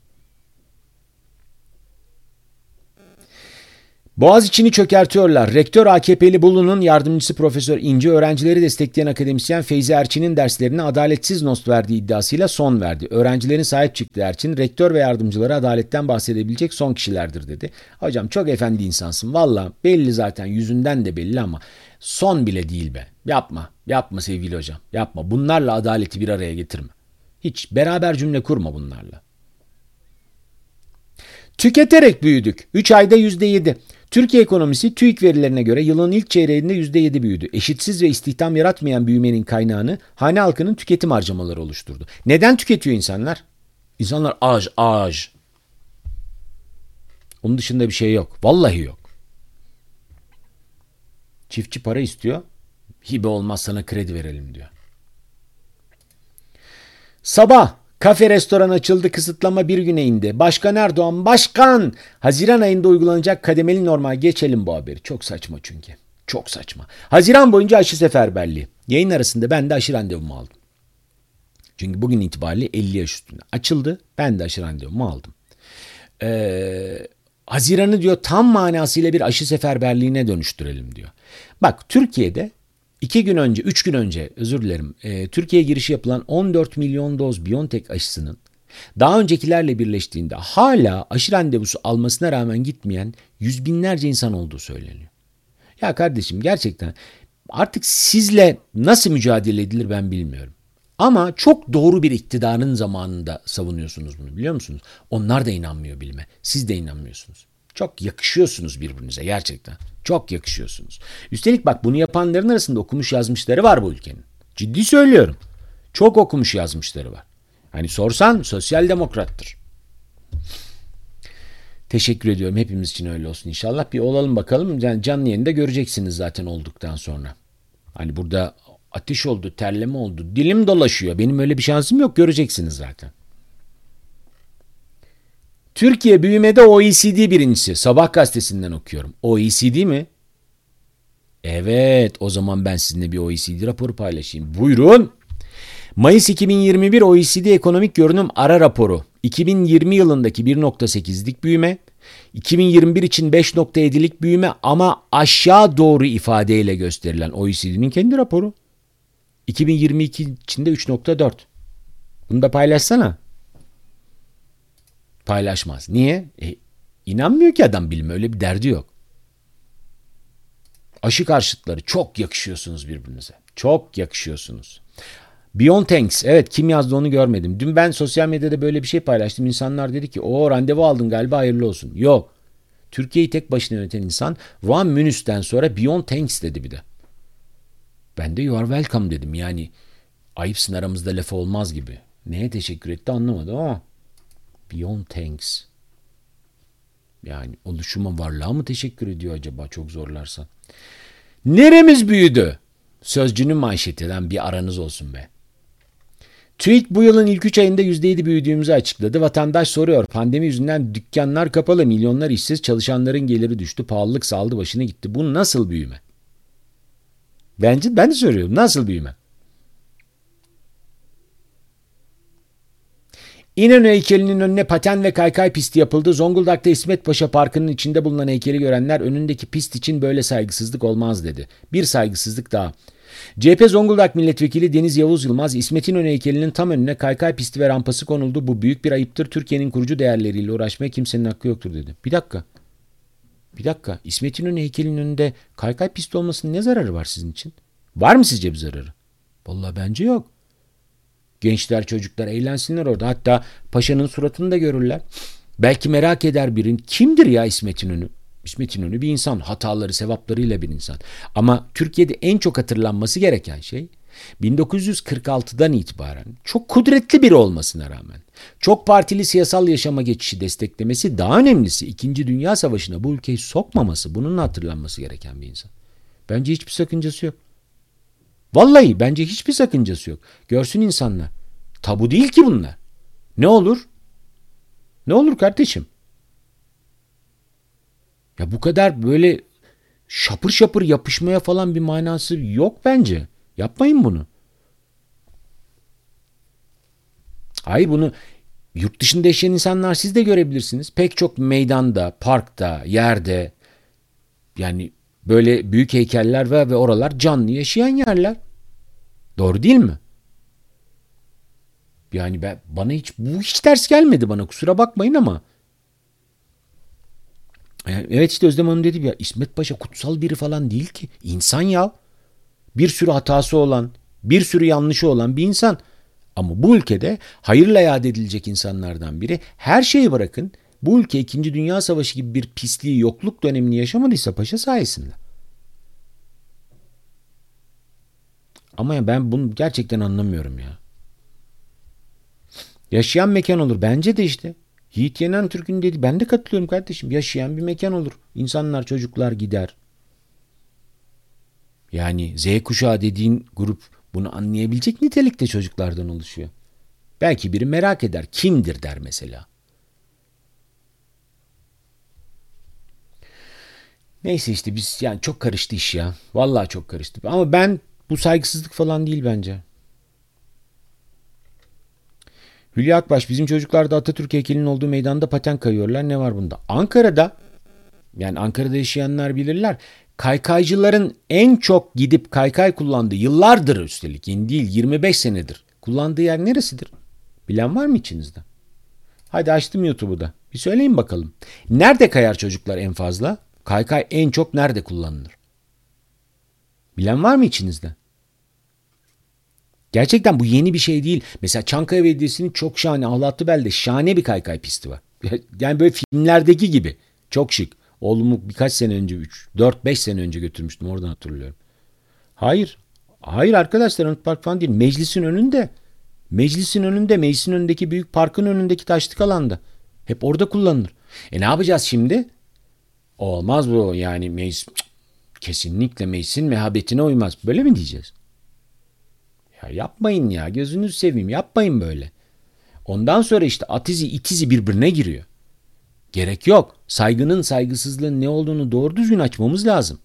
Boğaziçi'ni çökertiyorlar. Rektör A K P'li Bulu'nun yardımcısı Profesör İnce, öğrencileri destekleyen akademisyen Feyzi Erçin'in derslerine adaletsiz not verdiği iddiasıyla son verdi. Öğrencilerin sahip çıktığı Erçin, rektör ve yardımcıları adaletten bahsedebilecek son kişilerdir dedi. Hocam çok efendi insansın. Valla belli zaten, yüzünden de belli ama son bile değil be. Yapma, yapma sevgili hocam. Yapma. Bunlarla adaleti bir araya getirme. Hiç beraber cümle kurma bunlarla. Tüketerek büyüdük. üç ayda yüzde yedi. Türkiye ekonomisi TÜİK verilerine göre yılın ilk çeyreğinde yüzde yedi büyüdü. Eşitsiz ve istihdam yaratmayan büyümenin kaynağını hane halkının tüketim harcamaları oluşturdu. Neden tüketiyor insanlar? İnsanlar ağaç ağaç. Onun dışında bir şey yok. Vallahi yok. Çiftçi para istiyor. Hibe olmaz sana kredi verelim diyor. Sabah kafe restoran açıldı, kısıtlama bir güne indi. Başkan Erdoğan, başkan! Haziran ayında uygulanacak kademeli normal, geçelim bu haberi. Çok saçma çünkü. Çok saçma. Haziran boyunca aşı seferberliği. Yayın arasında ben de aşı randevumu aldım. Çünkü bugün itibariyle elli yaş üstünde. Açıldı, ben de aşı randevumu aldım. Ee, Haziran'ı diyor tam manasıyla bir aşı seferberliğine dönüştürelim diyor. Bak Türkiye'de İki gün önce, üç gün önce özür dilerim, e, Türkiye'ye girişi yapılan on dört milyon doz BioNTech aşısının daha öncekilerle birleştiğinde hala aşı randevusu almasına rağmen gitmeyen yüz binlerce insan olduğu söyleniyor. Ya kardeşim gerçekten artık sizle nasıl mücadele edilir ben bilmiyorum. Ama çok doğru bir iktidarın zamanında savunuyorsunuz bunu, biliyor musunuz? Onlar da inanmıyor bilime. Siz de inanmıyorsunuz. Çok yakışıyorsunuz birbirinize gerçekten. Çok yakışıyorsunuz. Üstelik bak, bunu yapanların arasında okumuş yazmışları var bu ülkenin. Ciddi söylüyorum. Çok okumuş yazmışları var. Hani sorsan sosyal demokrattır. Teşekkür ediyorum. Hepimiz için öyle olsun inşallah. Bir olalım bakalım. Yani canlı yayında göreceksiniz zaten olduktan sonra. Hani burada ateş oldu, terleme oldu, dilim dolaşıyor. Benim öyle bir şansım yok. Göreceksiniz zaten. Türkiye büyümede O E C D birincisi. Sabah gazetesinden okuyorum. O E C D mi? Evet, o zaman ben sizinle bir O E C D raporu paylaşayım. Buyurun. Mayıs iki bin yirmi bir O E C D Ekonomik Görünüm Ara Raporu. iki bin yirmi yılındaki bir virgül sekizlik büyüme, iki bin yirmi bir için beş virgül yedilik büyüme ama aşağı doğru ifadeyle gösterilen O E C D'nin kendi raporu. iki bin yirmi iki için de üç virgül dört. Bunu da paylaşsana. Paylaşmaz. Niye? E, inanmıyor ki adam bilime. Öyle bir derdi yok. Aşı karşıtları çok yakışıyorsunuz birbirinize. Çok yakışıyorsunuz. Beyond Thanks. Evet, kim yazdı onu görmedim. Dün ben sosyal medyada böyle bir şey paylaştım. İnsanlar dedi ki o randevu aldın galiba, hayırlı olsun. Yok. Türkiye'yi tek başına yöneten insan Juan Muniz'den sonra Beyond Thanks dedi bir de. Ben de you are welcome dedim. Yani ayıpsın, aramızda lafı olmaz gibi. Neye teşekkür etti anlamadım ama Beyond Thanks. Yani oluşuma, varlığa mı teşekkür ediyor acaba, çok zorlarsa? Neremiz büyüdü? Sözcünün manşetinden bir aranız olsun be. TÜİK bu yılın ilk üç ayında yüzde yedi büyüdüğümüzü açıkladı. Vatandaş soruyor. Pandemi yüzünden dükkanlar kapalı, milyonlar işsiz, çalışanların geliri düştü, pahalılık saldı başını gitti. Bu nasıl büyüme? Bence ben de soruyorum. Nasıl büyüme? İnönü heykelinin önüne paten ve kaykay pisti yapıldı. Zonguldak'ta İsmet Paşa Parkı'nın içinde bulunan heykeli görenler önündeki pist için böyle saygısızlık olmaz dedi. Bir saygısızlık daha. C H P Zonguldak Milletvekili Deniz Yavuz Yılmaz, İsmet İnönü heykelinin tam önüne kaykay pisti ve rampası konuldu. Bu büyük bir ayıptır. Türkiye'nin kurucu değerleriyle uğraşmaya kimsenin hakkı yoktur dedi. Bir dakika. Bir dakika. İsmet İnönü heykelinin önünde kaykay pisti olmasının ne zararı var sizin için? Var mı sizce bir zararı? Vallahi bence yok. Gençler, çocuklar eğlensinler orada. Hatta paşanın suratını da görürler. Belki merak eder birin. Kimdir ya İsmet İnönü? İsmet İnönü bir insan. Hataları, sevaplarıyla bir insan. Ama Türkiye'de en çok hatırlanması gereken şey bin dokuz yüz kırk altıdan itibaren çok kudretli biri olmasına rağmen çok partili siyasal yaşama geçişi desteklemesi, daha önemlisi İkinci Dünya Savaşı'na bu ülkeyi sokmaması, bununla hatırlanması gereken bir insan. Bence hiçbir sakıncası yok. Vallahi bence hiçbir sakıncası yok. Görsün insanlar. Tabu değil ki bunlar. Ne olur? Ne olur kardeşim? Ya bu kadar böyle şapır şapır yapışmaya falan bir manası yok bence. Yapmayın bunu. Hayır, bunu yurt dışında yaşayan insanlar siz de görebilirsiniz. Pek çok meydanda, parkta, yerde, yani böyle büyük heykeller var ve oralar canlı yaşayan yerler. Doğru değil mi? Yani ben, bana hiç bu hiç ters gelmedi bana, kusura bakmayın ama. Evet, işte Özlem Hanım dedi ya, İsmet Paşa kutsal biri falan değil ki. İnsan ya. Bir sürü hatası olan, bir sürü yanlışı olan bir insan. Ama bu ülkede hayırla yad edilecek insanlardan biri. Her şeyi bırakın. Bu ülke İkinci Dünya Savaşı gibi bir pisliği, yokluk dönemini yaşamadıysa Paşa sayesinde. Ama ya ben bunu gerçekten anlamıyorum ya. Yaşayan mekan olur. Bence de işte. Yiğit Yener Türk'ün dedi. Ben de katılıyorum kardeşim. Yaşayan bir mekan olur. İnsanlar, çocuklar gider. Yani Z kuşağı dediğin grup bunu anlayabilecek nitelikte çocuklardan oluşuyor. Belki biri merak eder. Kimdir der mesela. Neyse işte biz, yani çok karıştı iş ya. Vallahi çok karıştı. Ama ben, bu saygısızlık falan değil bence. Hülya Akbaş, bizim çocuklar da Atatürk heykelinin olduğu meydanda paten kayıyorlar. Ne var bunda? Ankara'da, yani Ankara'da yaşayanlar bilirler. Kaykaycıların en çok gidip kaykay kullandığı, yıllardır üstelik, yeni değil, yirmi beş senedir kullandığı yer neresidir? Bilen var mı içinizde? Hadi açtım YouTube'u da. Bir söyleyin bakalım. Nerede kayar çocuklar en fazla? Kaykay en çok nerede kullanılır? Bilen var mı içinizde? Gerçekten bu yeni bir şey değil. Mesela Çankaya Belediyesi'nin çok şahane, Ahlatlıbel'de şahane bir kaykay pisti var. Yani böyle filmlerdeki gibi. Çok şık. Oğlumu birkaç sene önce, üç, dört, beş sene önce götürmüştüm. Oradan hatırlıyorum. Hayır. Hayır arkadaşlar, Anıt Park falan değil. Meclisin önünde. Meclisin önünde. Meclisin önündeki büyük parkın önündeki taşlık alanda. Hep orada kullanılır. E ne yapacağız şimdi? Olmaz bu. Yani meclis, kesinlikle meclisin mehabetine uymaz. Böyle mi diyeceğiz? Ya yapmayın ya. Gözünüzü seveyim. Yapmayın böyle. Ondan sonra işte atizi itizi birbirine giriyor. Gerek yok. Saygının, saygısızlığın ne olduğunu doğru düzgün açmamız lazım.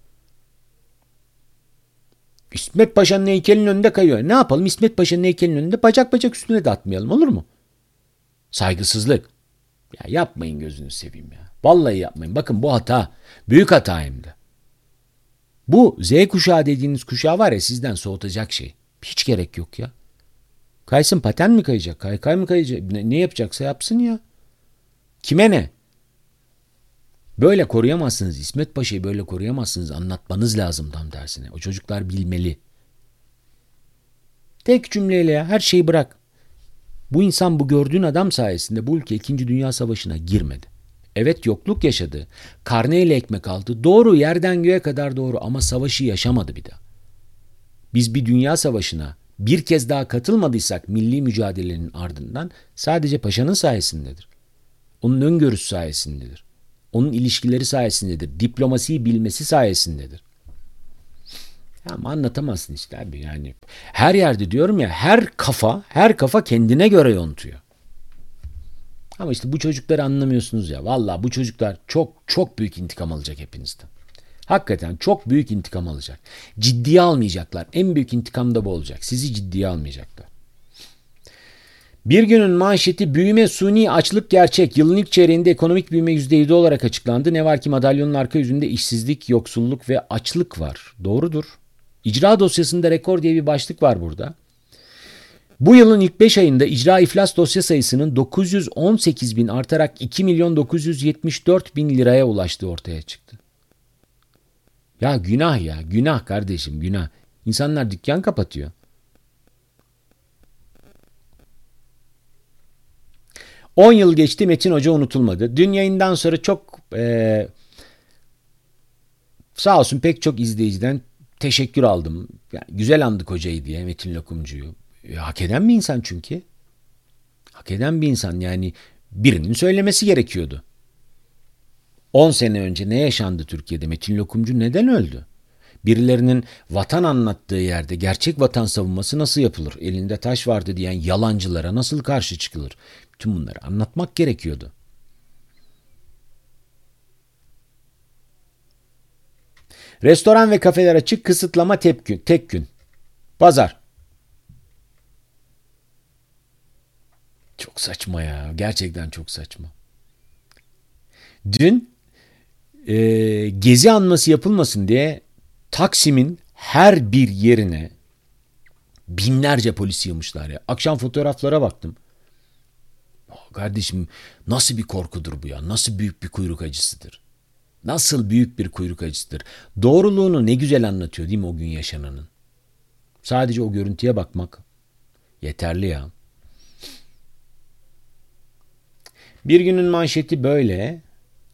İsmet Paşa'nın heykelinin önünde kayıyor. Ne yapalım? İsmet Paşa'nın heykelinin önünde bacak bacak üstüne de atmayalım, olur mu? Saygısızlık. Ya yapmayın, gözünü seveyim ya. Vallahi yapmayın. Bakın bu hata. Büyük hata hem de. Bu Z kuşağı dediğiniz kuşağı var ya, sizden soğutacak şey. Hiç gerek yok ya. Kaysın, paten mi kayacak? Kaykay mı kayacak? Ne, ne yapacaksa yapsın ya. Kime ne? Böyle koruyamazsınız. İsmet Paşa'yı böyle koruyamazsınız. Anlatmanız lazım tam tersine. O çocuklar bilmeli. Tek cümleyle ya, her şeyi bırak. Bu insan, bu gördüğün adam sayesinde bu ülke ikinci. Dünya Savaşı'na girmedi. Evet, yokluk yaşadı. Karneyle ekmek aldı. Doğru, yerden göğe kadar doğru, ama savaşı yaşamadı bir daha. Biz bir dünya savaşına bir kez daha katılmadıysak milli mücadelenin ardından sadece paşanın sayesindedir. Onun öngörüsü sayesindedir. Onun ilişkileri sayesindedir. Diplomasiyi bilmesi sayesindedir. Ama anlatamazsın işte abi yani. Her yerde diyorum ya, her kafa, her kafa kendine göre yontuyor. Ama işte bu çocukları anlamıyorsunuz ya. Vallahi bu çocuklar çok çok büyük intikam alacak hepinizden. Hakikaten çok büyük intikam alacak. Ciddiye almayacaklar. En büyük intikam da bu olacak. Sizi ciddiye almayacaklar. Bir günün manşeti: büyüme suni, açlık gerçek. Yılın ilk çeyreğinde ekonomik büyüme yüzde yedi olarak açıklandı. Ne var ki madalyonun arka yüzünde işsizlik, yoksulluk ve açlık var. Doğrudur. İcra dosyasında rekor diye bir başlık var burada. Bu yılın ilk beş ayında icra iflas dosya sayısının dokuz yüz on sekiz bin artarak iki milyon dokuz yüz yetmiş dört bin liraya ulaştığı ortaya çıktı. Ya günah ya, günah kardeşim, günah. İnsanlar dükkan kapatıyor. on yıl geçti, Metin Hoca unutulmadı. Dün yayından sonra çok ee, sağ olsun pek çok izleyiciden teşekkür aldım. Yani güzel andık hocayı diye, Metin Lokumcu'yu. E, hak eden bir insan çünkü. Hak eden bir insan, yani birinin söylemesi gerekiyordu. on sene önce ne yaşandı Türkiye'de? Metin Lokumcu neden öldü? Birilerinin vatan anlattığı yerde gerçek vatan savunması nasıl yapılır? Elinde taş vardı diyen yalancılara nasıl karşı çıkılır? Bütün bunları anlatmak gerekiyordu. Restoran ve kafeler açık, kısıtlama tek gün. Tek gün. Pazar. Çok saçma ya. Gerçekten çok saçma. Dün e, gezi anması yapılmasın diye Taksim'in her bir yerine binlerce polis yığmışlar ya. Akşam fotoğraflara baktım. Oh, kardeşim, nasıl bir korkudur bu ya? Nasıl büyük bir kuyruk acısıdır? Nasıl büyük bir kuyruk acısıdır? Doğruluğunu ne güzel anlatıyor değil mi o gün yaşananın? Sadece o görüntüye bakmak yeterli ya. Bir günün manşeti böyle.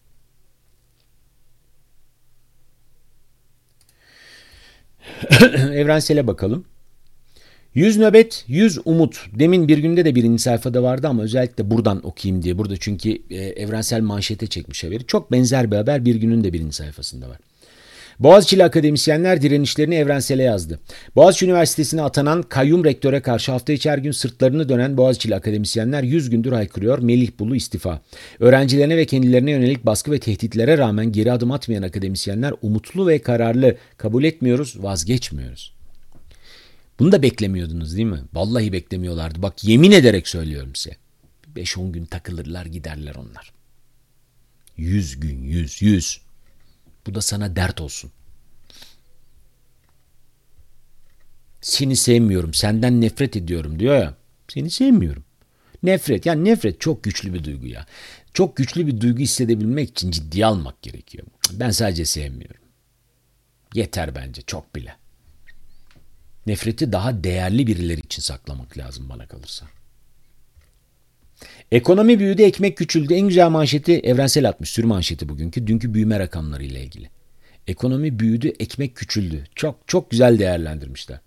Evrensel'e bakalım. yüz nöbet, yüz umut. Demin bir günde de birinci sayfada vardı ama özellikle buradan okuyayım diye. Burada çünkü e, Evrensel manşete çekmiş haberi. Çok benzer bir haber bir günün de birinci sayfasında var. Boğaziçi'li akademisyenler direnişlerini Evrensel'e yazdı. Boğaziçi Üniversitesi'ne atanan kayyum rektöre karşı hafta içi her gün sırtlarını dönen Boğaziçi'li akademisyenler yüz gündür haykırıyor. Melih Bulu istifa. Öğrencilerine ve kendilerine yönelik baskı ve tehditlere rağmen geri adım atmayan akademisyenler umutlu ve kararlı. Kabul etmiyoruz, vazgeçmiyoruz. Bunu da beklemiyordunuz değil mi? Vallahi beklemiyorlardı. Bak, yemin ederek söylüyorum size. beş on gün takılırlar giderler onlar. Yüz gün, yüz, yüz. Bu da sana dert olsun. Seni sevmiyorum, senden nefret ediyorum diyor ya. Seni sevmiyorum. Nefret, yani nefret çok güçlü bir duygu ya. Çok güçlü bir duygu hissedebilmek için ciddiye almak gerekiyor. Ben sadece sevmiyorum. Yeter bence, çok bile. Nefreti daha değerli birileri için saklamak lazım bana kalırsa. Ekonomi büyüdü, ekmek küçüldü. En güzel manşeti Evrensel atmış, sür manşeti bugünkü. Dünkü büyüme rakamları ile ilgili. Ekonomi büyüdü, ekmek küçüldü. Çok çok güzel değerlendirmişler.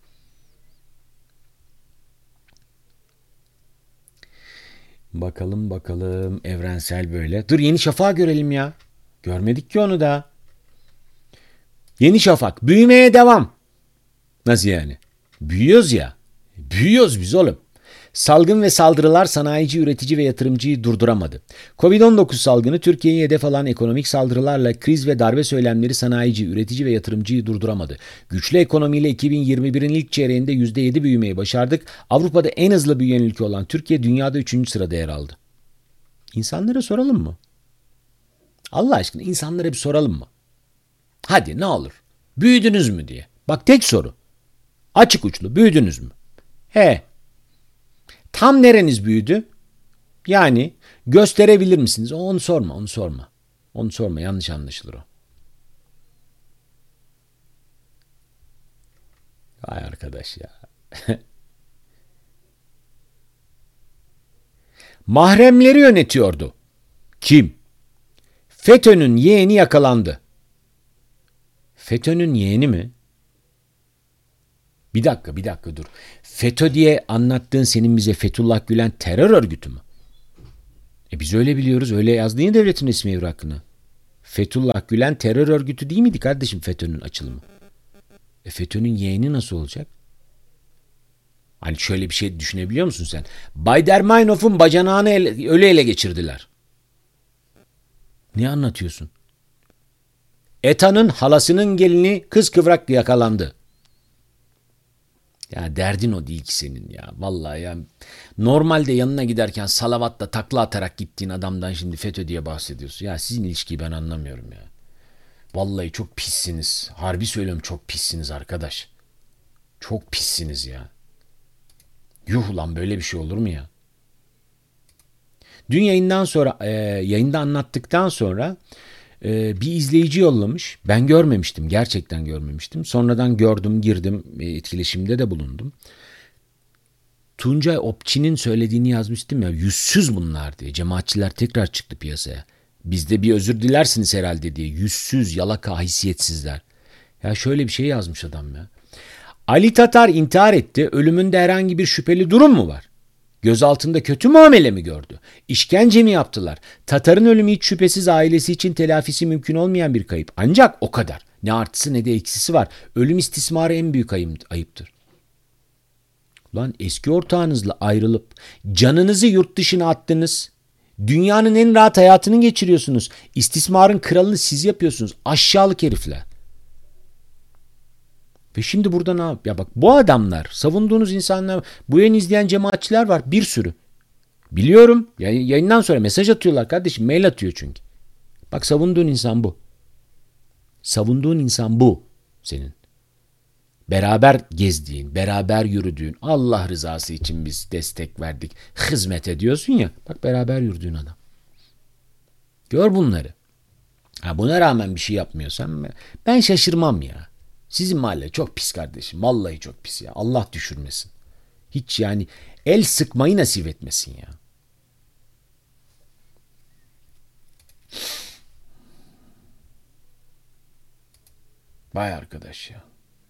Bakalım bakalım, Evrensel böyle. Dur, Yeni Şafak'ı görelim ya. Görmedik ki onu da. Yeni Şafak, büyümeye devam. Nasıl yani? Büyüyoruz ya. Büyüyoruz biz oğlum. Salgın ve saldırılar sanayici, üretici ve yatırımcıyı durduramadı. Covid on dokuz salgını Türkiye'yi hedef alan ekonomik saldırılarla kriz ve darbe söylemleri sanayici, üretici ve yatırımcıyı durduramadı. Güçlü ekonomiyle iki bin yirmi birin ilk çeyreğinde yüzde yedi büyümeyi başardık. Avrupa'da en hızlı büyüyen ülke olan Türkiye dünyada üçüncü sırada yer aldı. İnsanlara soralım mı? Allah aşkına insanlara bir soralım mı? Hadi ne olur. Büyüdünüz mü diye. Bak tek soru. Açık uçlu büyüdünüz mü? He. Tam nereniz büyüdü? Yani gösterebilir misiniz? Onu sorma, onu sorma. Onu sorma, yanlış anlaşılır o. Vay arkadaş ya. Mahremleri yönetiyordu. Kim? FETÖ'nün yeğeni yakalandı. FETÖ'nün yeğeni mi? Bir dakika, bir dakika dur. FETÖ diye anlattığın senin bize Fethullah Gülen terör örgütü mü? E biz öyle biliyoruz. Öyle yazdın ya devletin resmi evrakını. Fethullah Gülen terör örgütü değil miydi kardeşim FETÖ'nün açılımı? E FETÖ'nün yeğeni nasıl olacak? Hani şöyle bir şey düşünebiliyor musun sen? Baydermeinhof'un bacanağını ele, öyle ele geçirdiler. Ne anlatıyorsun? ETA'nın halasının gelini kız kıvrak yakalandı. Ya derdin o değil ki senin ya. Vallahi ya. Normalde yanına giderken salavatla takla atarak gittiğin adamdan şimdi FETÖ diye bahsediyorsun. Ya sizin ilişkiyi ben anlamıyorum ya. Vallahi çok pissiniz. Harbi söylüyorum, çok pissiniz arkadaş. Çok pissiniz ya. Yuh lan, böyle bir şey olur mu ya? Dün yayından sonra e, yayında anlattıktan sonra e, bir izleyici yollamış. Ben görmemiştim. Gerçekten görmemiştim. Sonradan gördüm, girdim. E, etkileşimde de bulundum. Tuncay Opçi'nin söylediğini yazmıştım ya. Yüzsüz bunlar diye. Cemaatçiler tekrar çıktı piyasaya. Biz de bir özür dilersiniz herhalde diye. Yüzsüz, yalaka, haysiyetsizler. Ya şöyle bir şey yazmış adam ya. Ali Tatar intihar etti. Ölümünde herhangi bir şüpheli durum mu var? Gözaltında kötü muamele mi gördü? İşkence mi yaptılar? Tatar'ın ölümü hiç şüphesiz ailesi için telafisi mümkün olmayan bir kayıp. Ancak o kadar. Ne artısı ne de eksisi var. Ölüm istismarı en büyük ayıptır. Ulan eski ortağınızla ayrılıp canınızı yurt dışına attınız. Dünyanın en rahat hayatını geçiriyorsunuz. İstismarın kralını siz yapıyorsunuz. Aşağılık herifler. Ve şimdi burada ne yap? Ya bak, bu adamlar, savunduğunuz insanlar, bu yayını izleyen cemaatçiler var bir sürü. Biliyorum. Yay- yayından sonra mesaj atıyorlar kardeşim. Mail atıyor çünkü. Bak, savunduğun insan bu. Savunduğun insan bu senin. Beraber gezdiğin, beraber yürüdüğün, Allah rızası için biz destek verdik, hizmet ediyorsun ya. Bak, beraber yürüdüğün adam. Gör bunları. Ha, buna rağmen bir şey yapmıyorsan ben şaşırmam ya. Sizin mahalle çok pis kardeşim. Vallahi çok pis ya. Allah düşürmesin. Hiç yani el sıkmayı nasip etmesin ya. Vay arkadaş ya.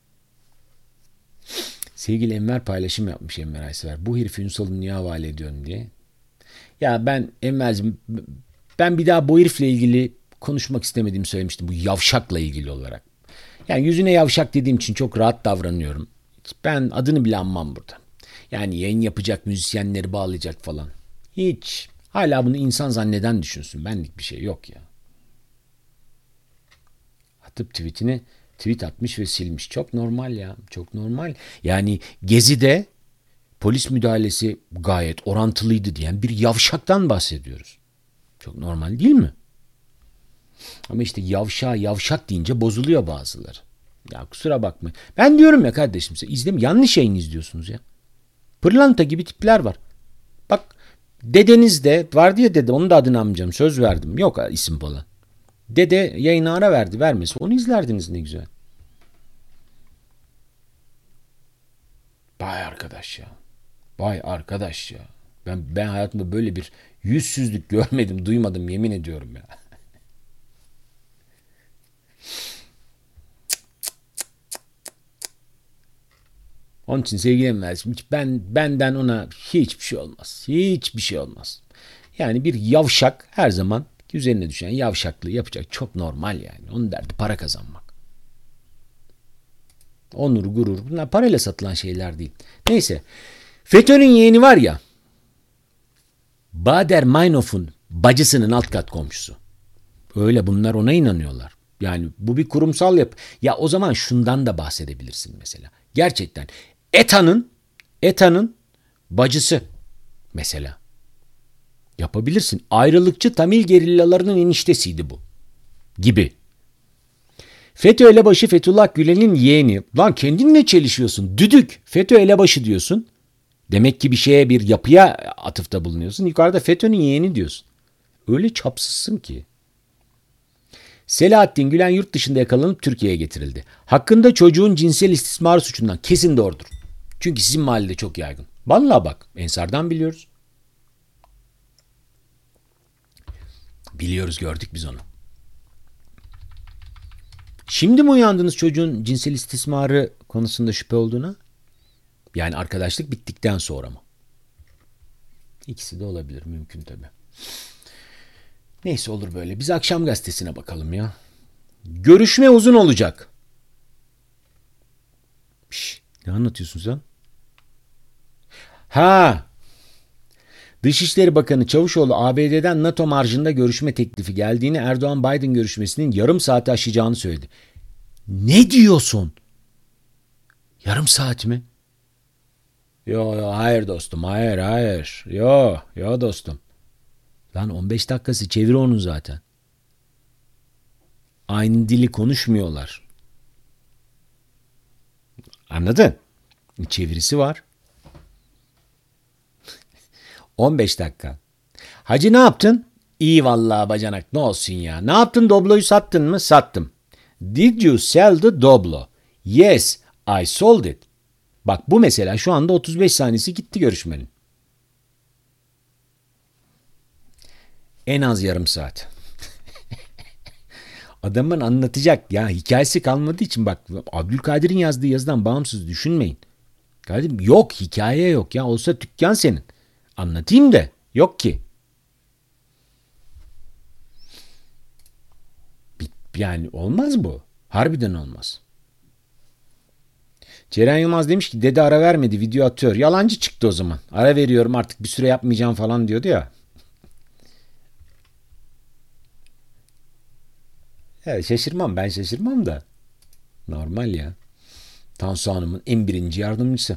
Sevgili Enver paylaşım yapmış, Enver Aysever. Bu herifi Ünsal'ı niye havale ediyorum diye. Ya ben Enver'cim, ben bir daha bu herifle ilgili konuşmak istemediğimi söylemiştim. Bu yavşakla ilgili olarak. Yani yüzüne yavşak dediğim için çok rahat davranıyorum. Ben adını bile anmam burada. Yani yayın yapacak, müzisyenleri bağlayacak falan. Hiç. Hala bunu insan zanneden düşünsün. Benlik bir şey yok ya. Atıp tweetini tweet atmış ve silmiş. Çok normal ya. Çok normal. Yani Gezi'de polis müdahalesi gayet orantılıydı diyen bir yavşaktan bahsediyoruz. Çok normal değil mi? Ama işte yavşağa yavşak deyince bozuluyor bazıları. Ya kusura bakma. Ben diyorum ya kardeşim, size izleme, yanlış yayın izliyorsunuz ya. Pırlanta gibi tipler var. Bak, dedeniz de vardı ya, dede, onun da adını almayacağım, söz verdim. Yok isim falan. Dede yayına ara verdi, vermesi onu izlerdiniz ne güzel. Vay arkadaş ya. Vay arkadaş ya. Ben ben hayatımda böyle bir yüzsüzlük görmedim, duymadım, yemin ediyorum ya. Onun için sevgili Enver'cim, ben benden ona hiçbir şey olmaz. Hiçbir şey olmaz. Yani bir yavşak her zaman üzerine düşen yavşaklığı yapacak. Çok normal yani. Onun derdi para kazanmak. Onur, gurur, bunlar parayla satılan şeyler değil. Neyse. FETÖ'nün yeğeni var ya, Bader Meinhof'un bacısının alt kat komşusu. Öyle, bunlar ona inanıyorlar. Yani bu bir kurumsal yapı. Ya o zaman şundan da bahsedebilirsin mesela. Gerçekten ETA'nın ETA'nın bacısı mesela. Yapabilirsin. Ayrılıkçı Tamil gerillalarının eniştesiydi bu. Gibi. FETÖ elebaşı Fethullah Gülen'in yeğeni. Lan kendinle çelişiyorsun. Düdük. FETÖ elebaşı diyorsun. Demek ki bir şeye, bir yapıya atıfta bulunuyorsun. Yukarıda FETÖ'nün yeğeni diyorsun. Öyle çapsızsın ki. Selahattin Gülen yurt dışında yakalanıp Türkiye'ye getirildi. Hakkında çocuğun cinsel istismarı suçundan kesin doğrudur. Çünkü sizin mahallede çok yaygın. Vallahi bak, Ensar'dan biliyoruz. Biliyoruz, gördük biz onu. Şimdi mi uyandınız çocuğun cinsel istismarı konusunda şüphe olduğuna? Yani arkadaşlık bittikten sonra mı? İkisi de olabilir, mümkün tabii. Neyse, olur böyle. Biz Akşam Gazetesi'ne bakalım ya. Görüşme uzun olacak. Şş, ne anlatıyorsun sen? Ha, Dışişleri Bakanı Çavuşoğlu A B D'den NATO marjında görüşme teklifi geldiğini, Erdoğan-Biden görüşmesinin yarım saati aşacağını söyledi. Ne diyorsun? Yarım saat mi? Yo yo, hayır dostum, hayır hayır. Yo yo dostum. Lan on beş dakikası, çevir onu zaten. Aynı dili konuşmuyorlar. Anladın? Çevirisi var. on beş dakika. Hacı, ne yaptın? İyi vallahi bacanak, ne olsun ya. Ne yaptın, Doblo'yu sattın mı? Sattım. Did you sell the Doblo? Yes, I sold it. Bak, bu mesela şu anda otuz beş saniyesi gitti görüşmenin. En az yarım saat. Adamın anlatacak ya, hikayesi kalmadığı için bak, Abdülkadir'in yazdığı yazıdan bağımsız düşünmeyin. Kardeşim, yok, hikaye yok ya, olsa dükkan senin. Anlatayım da yok ki. Yani olmaz bu. Harbiden olmaz. Ceren Yılmaz demiş ki dede ara vermedi, video atıyor. Yalancı çıktı o zaman. Ara veriyorum artık, bir süre yapmayacağım falan diyordu ya. Evet, şaşırmam, ben şaşırmam da. Normal ya. Tansu Hanım'ın en birinci yardımcısı.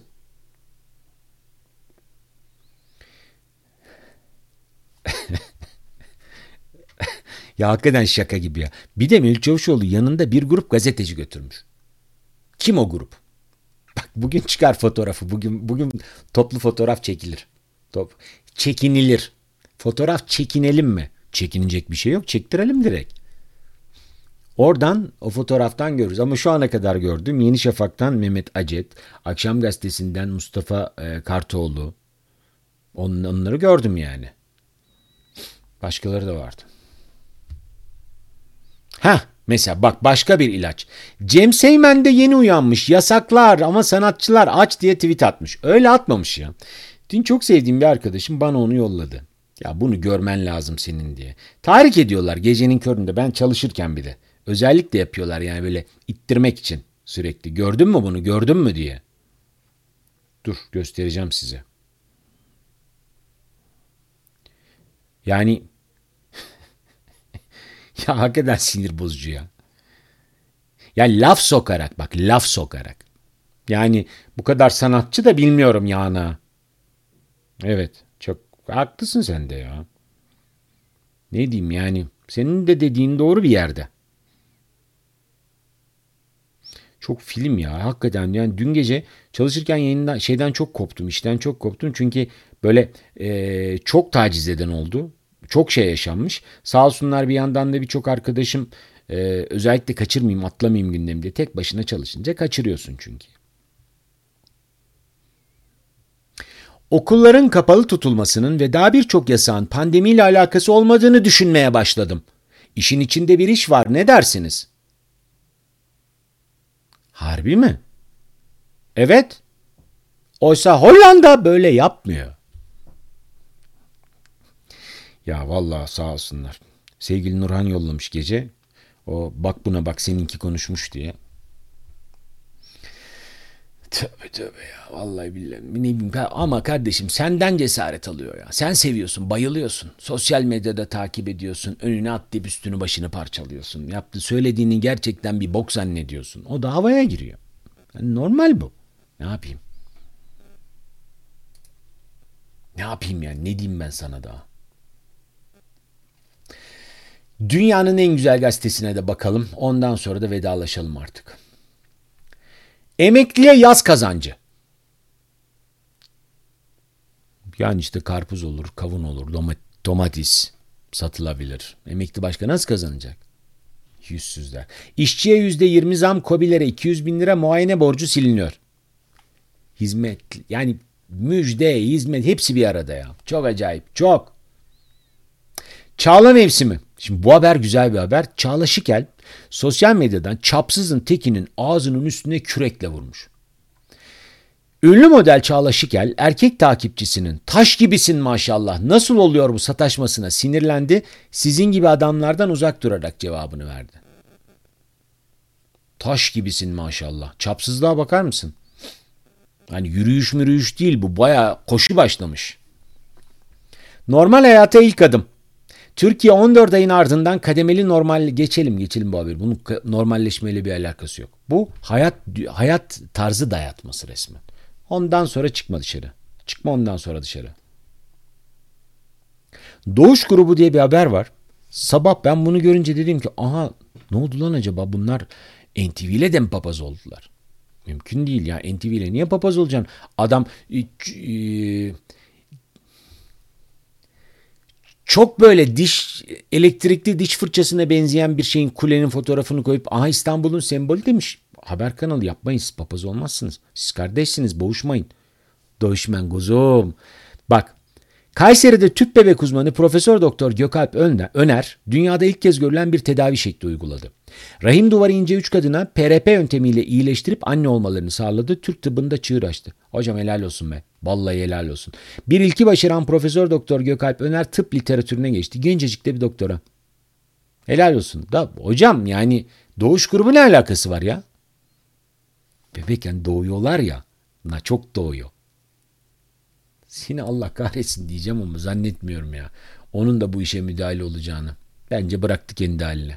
Ya hakikaten şaka gibi ya. Bir de Melih Çavuşoğlu yanında bir grup gazeteci götürmüş. Kim o grup? Bak, bugün çıkar fotoğrafı. Bugün bugün toplu fotoğraf çekilir. Top çekinilir. Fotoğraf çekinelim mi? Çekinecek bir şey yok. Çektirelim direkt. Oradan, o fotoğraftan görürüz. Ama şu ana kadar gördüm. Yeni Şafak'tan Mehmet Acet, Akşam Gazetesi'nden Mustafa e, Kartoğlu. On, onları gördüm yani. Başkaları da vardı. Ha, mesela bak, başka bir ilaç. Cem Seymen de yeni uyanmış. Yasaklar ama sanatçılar aç diye tweet atmış. Öyle atmamış ya. Dün çok sevdiğim bir arkadaşım bana onu yolladı. Ya bunu görmen lazım senin diye. Tahrik ediyorlar gecenin köründe, ben çalışırken bir de. Özellikle yapıyorlar yani, böyle ittirmek için sürekli. Gördün mü bunu, gördün mü diye. Dur, göstereceğim size. Yani ya hakikaten sinir bozucu ya. Ya laf sokarak, bak, laf sokarak. Yani bu kadar sanatçı da bilmiyorum yana. Evet, çok haklısın sen de ya. Ne diyeyim yani, senin de dediğin doğru bir yerde. Çok film ya hakikaten, yani dün gece çalışırken yayından, şeyden çok koptum, işten çok koptum çünkü böyle e, çok taciz eden oldu. Çok şey yaşanmış. Sağ olsunlar, bir yandan da birçok arkadaşım e, özellikle kaçırmayayım, atlamayayım gündemde. Tek başına çalışınca kaçırıyorsun çünkü. Okulların kapalı tutulmasının ve daha birçok yasağın pandemiyle alakası olmadığını düşünmeye başladım. İşin içinde bir iş var, ne dersiniz? Harbi mi? Evet. Oysa Hollanda böyle yapmıyor. Ya vallahi sağ olsunlar. Sevgili Nurhan yollamış gece. O bak buna bak, seninki konuşmuş diye. Tövbe tövbe ya. Vallahi billahi. Ne bileyim. Ama kardeşim senden cesaret alıyor ya. Sen seviyorsun, bayılıyorsun. Sosyal medyada takip ediyorsun. Önüne atlayıp üstünü başını parçalıyorsun. Yaptığı söylediğini gerçekten bir bok zannediyorsun. O da havaya giriyor. Yani normal bu. Ne yapayım? Ne yapayım yani? Ne diyeyim ben sana daha? Dünyanın en güzel gazetesine de bakalım. Ondan sonra da vedalaşalım artık. Emekliye yaz kazancı. Yani işte karpuz olur, kavun olur, domates satılabilir. Emekli başka nasıl kazanacak? Yüzsüzler. İşçiye yüzde yirmi zam, KOBİ'lere iki yüz bin lira muayene borcu siliniyor. Hizmet, yani müjde, hizmet hepsi bir arada ya. Çok acayip, çok. Çağla mevsimi. Şimdi bu haber güzel bir haber. Çağla Şikel sosyal medyadan çapsızın tekinin ağzının üstüne kürekle vurmuş. Ünlü model Çağla Şikel erkek takipçisinin taş gibisin maşallah nasıl oluyor bu sataşmasına sinirlendi. Sizin gibi adamlardan uzak durarak cevabını verdi. Taş gibisin maşallah. Çapsızlığa bakar mısın? Hani yürüyüş mürüyüş değil bu, bayağı koşu başlamış. Normal hayata ilk adım. Türkiye on dört ayın ardından kademeli normal geçelim geçelim bu haberi. Bunun normalleşmeyle bir alakası yok. Bu hayat hayat tarzı dayatması resmen. Ondan sonra çıkma dışarı. Çıkma ondan sonra dışarı. Doğuş grubu diye bir haber var. Sabah ben bunu görünce dedim ki aha ne oldu lan acaba, bunlar N T V ile de mi papaz oldular? Mümkün değil ya, N T V ile niye papaz olacaksın? Adam e, e, çok böyle diş elektrikli diş fırçasına benzeyen bir şeyin, kulenin fotoğrafını koyup aha İstanbul'un sembolü demiş. Haber kanalı yapmayın, siz papaz olmazsınız. Siz kardeşsiniz, boğuşmayın. Doğuşmen kuzum. Bak, Kayseri'de tüp bebek uzmanı Profesör Doktor Gökalp Öner dünyada ilk kez görülen bir tedavi şekli uyguladı. Rahim duvarı ince üç kadına P R P yöntemiyle iyileştirip anne olmalarını sağladı. Türk tıbbında çığır açtı. Hocam helal olsun be. Vallahi helal olsun. Bir ilki başaran Profesör Doktor Gökalp Öner tıp literatürüne geçti. Gencecik de bir doktora. Helal olsun. Da hocam yani doğuş grubu ne alakası var ya? Bebekken doğuyorlar ya. Na çok doğuyor. Seni Allah kahretsin diyeceğim ama zannetmiyorum ya. Onun da bu işe müdahale olacağını. Bence bıraktı kendi haline.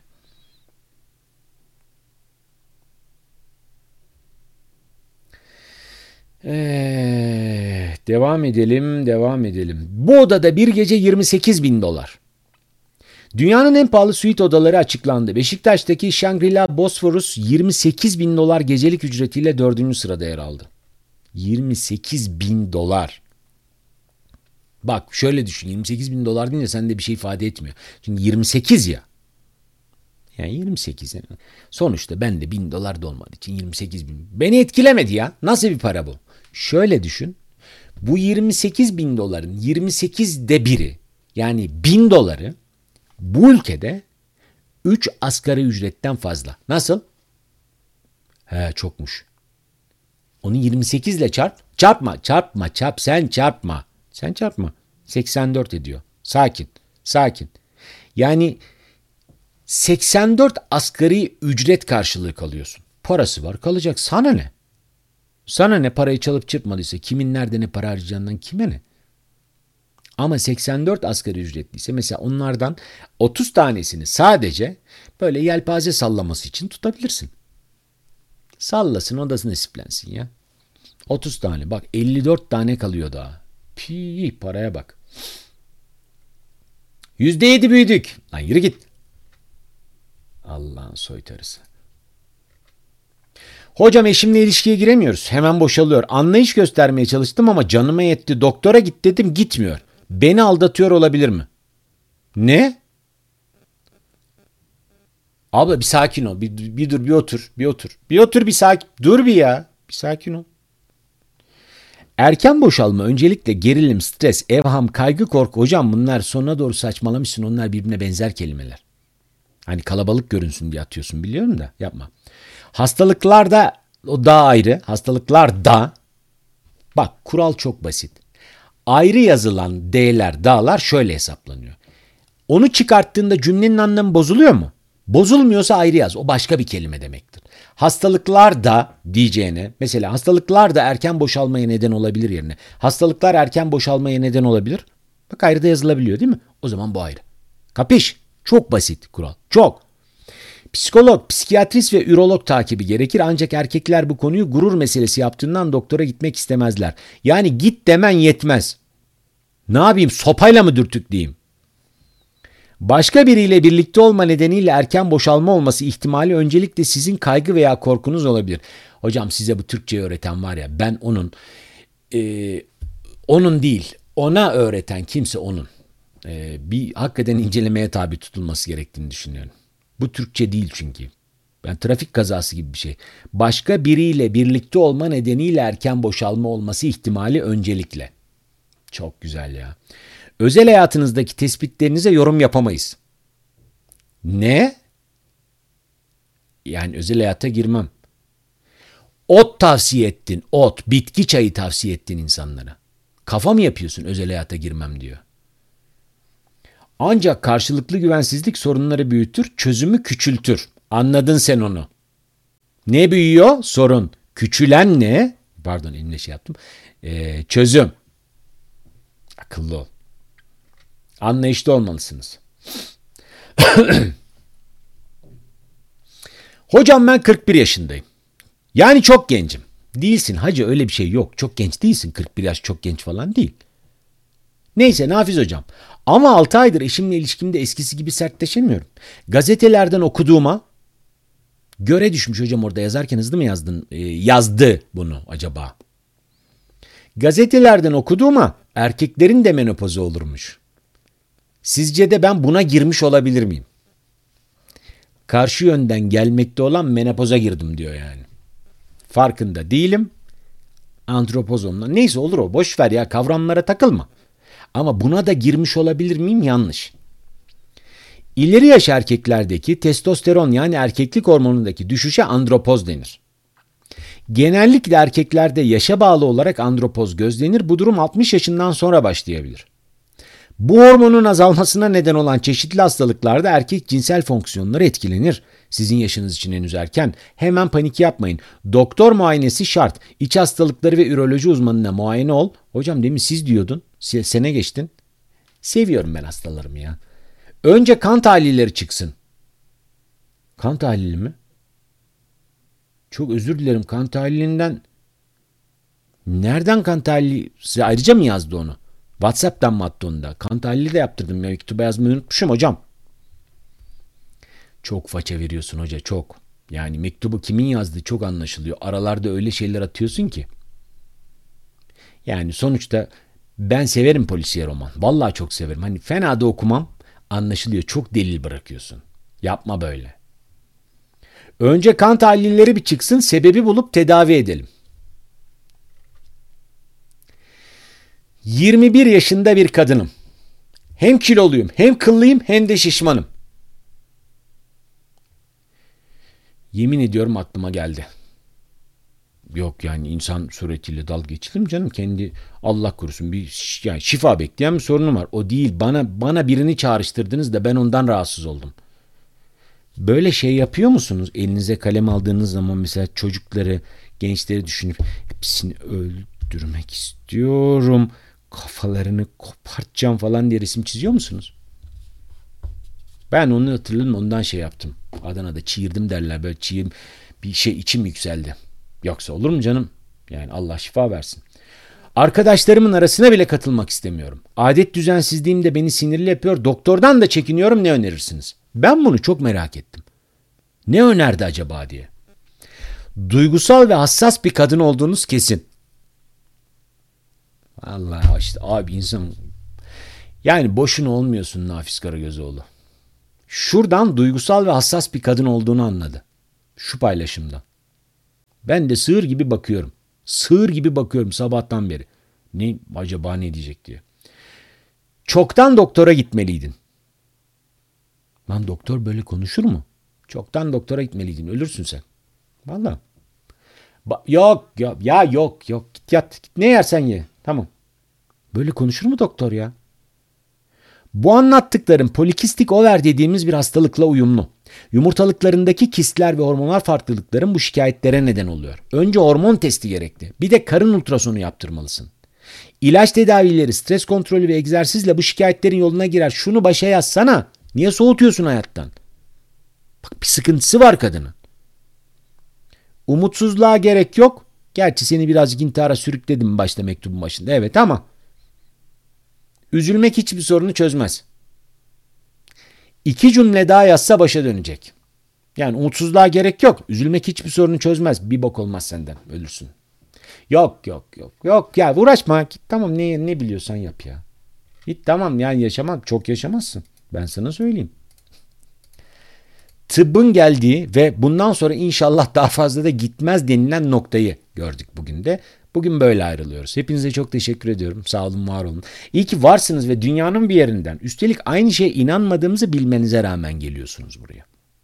Ee, devam edelim, devam edelim. Bu odada bir gece yirmi sekiz bin dolar. Dünyanın en pahalı suite odaları açıklandı. Beşiktaş'taki Shangri-La Bosphorus yirmi sekiz bin dolar gecelik ücretiyle dördüncü sırada yer aldı. yirmi sekiz bin dolar. Bak şöyle düşün, yirmi sekiz bin dolar deyince sende bir şey ifade etmiyor. Çünkü yirmi sekiz ya. Yani yirmi sekiz. Yani. Sonuçta ben de bin dolar da olmadığı için yirmi sekiz bin. Beni etkilemedi ya. Nasıl bir para bu? Şöyle düşün. Bu yirmi sekiz bin doların yirmi sekizde biri, yani bin doları bu ülkede üç asgari ücretten fazla. Nasıl? He çokmuş. Onu yirmi sekiz ile çarp. Çarpma, çarpma, çarp. Sen çarpma. Sen çarpma. seksen dört ediyor. Sakin, sakin. Yani seksen dört asgari ücret karşılığı kalıyorsun. Parası var, kalacak. Sana ne? Sana ne, parayı çalıp çırpmadıysa, kimin nerede ne para harcayacağından kime ne? Ama seksen dört asgari ücretliyse mesela onlardan otuz tanesini sadece böyle yelpaze sallaması için tutabilirsin. Sallasın, o da nasiplensin ya. otuz tane, bak elli dört tane kalıyor daha. Pi, paraya bak. yüzde yedi büyüdük. Lan yürü git. Allah'ın soytarısı. Hocam eşimle ilişkiye giremiyoruz. Hemen boşalıyor. Anlayış göstermeye çalıştım ama canıma yetti. Doktora git dedim, gitmiyor. Beni aldatıyor olabilir mi? Ne? Abla bir sakin ol. Bir, bir dur, bir otur. Bir otur. Bir otur, bir sakin. Dur bir ya. Bir sakin ol. Erken boşalma öncelikle gerilim, stres, evham, kaygı, korku. Hocam bunlar sonuna doğru saçmalamışsın. Onlar birbirine benzer kelimeler. Hani kalabalık görünsün diye atıyorsun, biliyorum da yapma. Hastalıklar da o daha ayrı. Hastalıklar da bak, kural çok basit. Ayrı yazılan D'ler, dağlar şöyle hesaplanıyor. Onu çıkarttığında cümlenin anlamı bozuluyor mu? Bozulmuyorsa ayrı yaz. O başka bir kelime demektir. Hastalıklar da diyeceğine, mesela hastalıklar da erken boşalmaya neden olabilir yerine. Hastalıklar erken boşalmaya neden olabilir. Bak ayrı da yazılabiliyor değil mi? O zaman bu ayrı. Kapış? Çok basit kural. Çok. Psikolog, psikiyatrist ve ürolog takibi gerekir ancak erkekler bu konuyu gurur meselesi yaptığından doktora gitmek istemezler. Yani git demen yetmez. Ne yapayım, sopayla mı dürtükleyeyim? Başka biriyle birlikte olma nedeniyle erken boşalma olması ihtimali öncelikle sizin kaygı veya korkunuz olabilir. Hocam size bu Türkçe öğreten var ya, ben onun e, onun değil, ona öğreten kimse onun. E, bir hakikaten incelemeye tabi tutulması gerektiğini düşünüyorum. Bu Türkçe değil çünkü. Yani trafik kazası gibi bir şey. Başka biriyle birlikte olma nedeniyle erken boşalma olması ihtimali öncelikle. Çok güzel ya. Özel hayatınızdaki tespitlerinize yorum yapamayız. Ne? Yani özel hayata girmem. Ot tavsiye ettin, ot, bitki çayı tavsiye ettin insanlara. Kafa mı yapıyorsun özel hayata girmem diyor. Ancak karşılıklı güvensizlik sorunları büyütür, çözümü küçültür. Anladın sen onu. Ne büyüyor? Sorun. Küçülen ne? Pardon elimle şey yaptım. Ee, çözüm. Akıllı ol. Anlayışlı olmalısınız. Hocam ben kırk bir yaşındayım. Yani çok gencim. Değilsin hacı, öyle bir şey yok. Çok genç değilsin. kırk bir yaş çok genç falan değil. Neyse Nafiz hocam. Ama altı aydır eşimle ilişkimde eskisi gibi sertleşemiyorum. Gazetelerden okuduğuma göre düşmüş hocam, orada yazarken hızlı mı yazdın? Ee, yazdı bunu acaba. Gazetelerden okuduğuma erkeklerin de menopozu olurmuş. Sizce de ben buna girmiş olabilir miyim? Karşı yönden gelmekte olan menopoza girdim diyor yani. Farkında değilim. Antropozomla. Neyse olur o. Boş ver ya, kavramlara takılma. Ama buna da girmiş olabilir miyim? Yanlış. İleri yaş erkeklerdeki testosteron yani erkeklik hormonundaki düşüşe andropoz denir. Genellikle erkeklerde yaşa bağlı olarak andropoz gözlenir. Bu durum altmış yaşından sonra başlayabilir. Bu hormonun azalmasına neden olan çeşitli hastalıklarda erkek cinsel fonksiyonları etkilenir. Sizin yaşınız için henüz erken. Hemen panik yapmayın. Doktor muayenesi şart. İç hastalıkları ve üroloji uzmanına muayene ol. Hocam demin siz diyordun. Sene geçtin. Seviyorum ben hastalarımı ya. Önce kan tahlilleri çıksın. Kan tahlili mi? Çok özür dilerim, kan tahlilinden. Nereden kan tahlili? Size ayrıca mı yazdı onu? WhatsApp'tan mı attı onu da? Kan tahlili de yaptırdım ya. Mektuba yazmayı unutmuşum hocam. Çok faça veriyorsun hoca, çok. Yani mektubu kimin yazdığı çok anlaşılıyor. Aralarda öyle şeyler atıyorsun ki. Yani sonuçta ben severim polisiye roman. Vallahi çok severim. Hani fena da okumam. Anlaşılıyor. Çok delil bırakıyorsun. Yapma böyle. Önce kan tahlilleri bir çıksın. Sebebi bulup tedavi edelim. yirmi bir yaşında bir kadınım. Hem kiloluyum, hem kıllıyım, hem de şişmanım. Yemin ediyorum aklıma geldi. Yok yani insan suretiyle dalga geçilir mi canım? Kendi Allah korusun bir yani şifa bekleyen bir sorunum var. O değil. Bana bana birini çağrıştırdınız da ben ondan rahatsız oldum. Böyle şey yapıyor musunuz? Elinize kalem aldığınız zaman mesela çocukları, gençleri düşünüp hepsini öldürmek istiyorum, kafalarını kopartacağım falan diye resim çiziyor musunuz? Ben onu hatırladım, ondan şey yaptım. Adana'da çiğirdim derler, böyle çiğir bir şey, içim yükseldi. Yoksa olur mu canım? Yani Allah şifa versin. Arkadaşlarımın arasına bile katılmak istemiyorum. Adet düzensizliğim de beni sinirli yapıyor. Doktordan da çekiniyorum, ne önerirsiniz? Ben bunu çok merak ettim. Ne önerdi acaba diye. Duygusal ve hassas bir kadın olduğunuz kesin. Allah işte abi, insan yani boşuna olmuyorsun Nafiz Karagözoğlu. Şuradan duygusal ve hassas bir kadın olduğunu anladı. Şu paylaşımda. Ben de sığır gibi bakıyorum. Sığır gibi bakıyorum sabahtan beri. Ne acaba ne diyecek diye. Çoktan doktora gitmeliydin. Lan doktor böyle konuşur mu? Çoktan doktora gitmeliydin. Ölürsün sen. Vallahi. Ba- yok yok ya yok yok. Git yat. Git ne yersen ye. Tamam. Böyle konuşur mu doktor ya? Bu anlattıklarım polikistik over dediğimiz bir hastalıkla uyumlu. Yumurtalıklarındaki kistler ve hormonal farklılıkların bu şikayetlere neden oluyor. Önce hormon testi gerekli. Bir de karın ultrasonu yaptırmalısın. İlaç tedavileri, stres kontrolü ve egzersizle bu şikayetlerin yoluna girer. Şunu başa yazsana. Niye soğutuyorsun hayattan? Bak, bir sıkıntısı var kadının. Umutsuzluğa gerek yok. Gerçi seni birazcık intihara sürükledim başta, mektubun başında. Evet, ama üzülmek hiçbir sorunu çözmez. İki cümle daha yazsa başa dönecek. Yani umutsuzluğa gerek yok. Üzülmek hiçbir sorunu çözmez. Bir bok olmaz senden. Ölürsün. Yok yok yok. Yok ya, uğraşma. Git, tamam, ne, ne biliyorsan yap ya. Git, tamam, yani yaşamam. Çok yaşamazsın. Ben sana söyleyeyim. Tıbbın geldiği ve bundan sonra inşallah daha fazla da gitmez denilen noktayı gördük bugün de. Bugün böyle ayrılıyoruz. Hepinize çok teşekkür ediyorum. Sağ olun, var olun. İyi ki varsınız ve dünyanın bir yerinden, üstelik aynı şeye inanmadığımızı bilmenize rağmen geliyorsunuz buraya.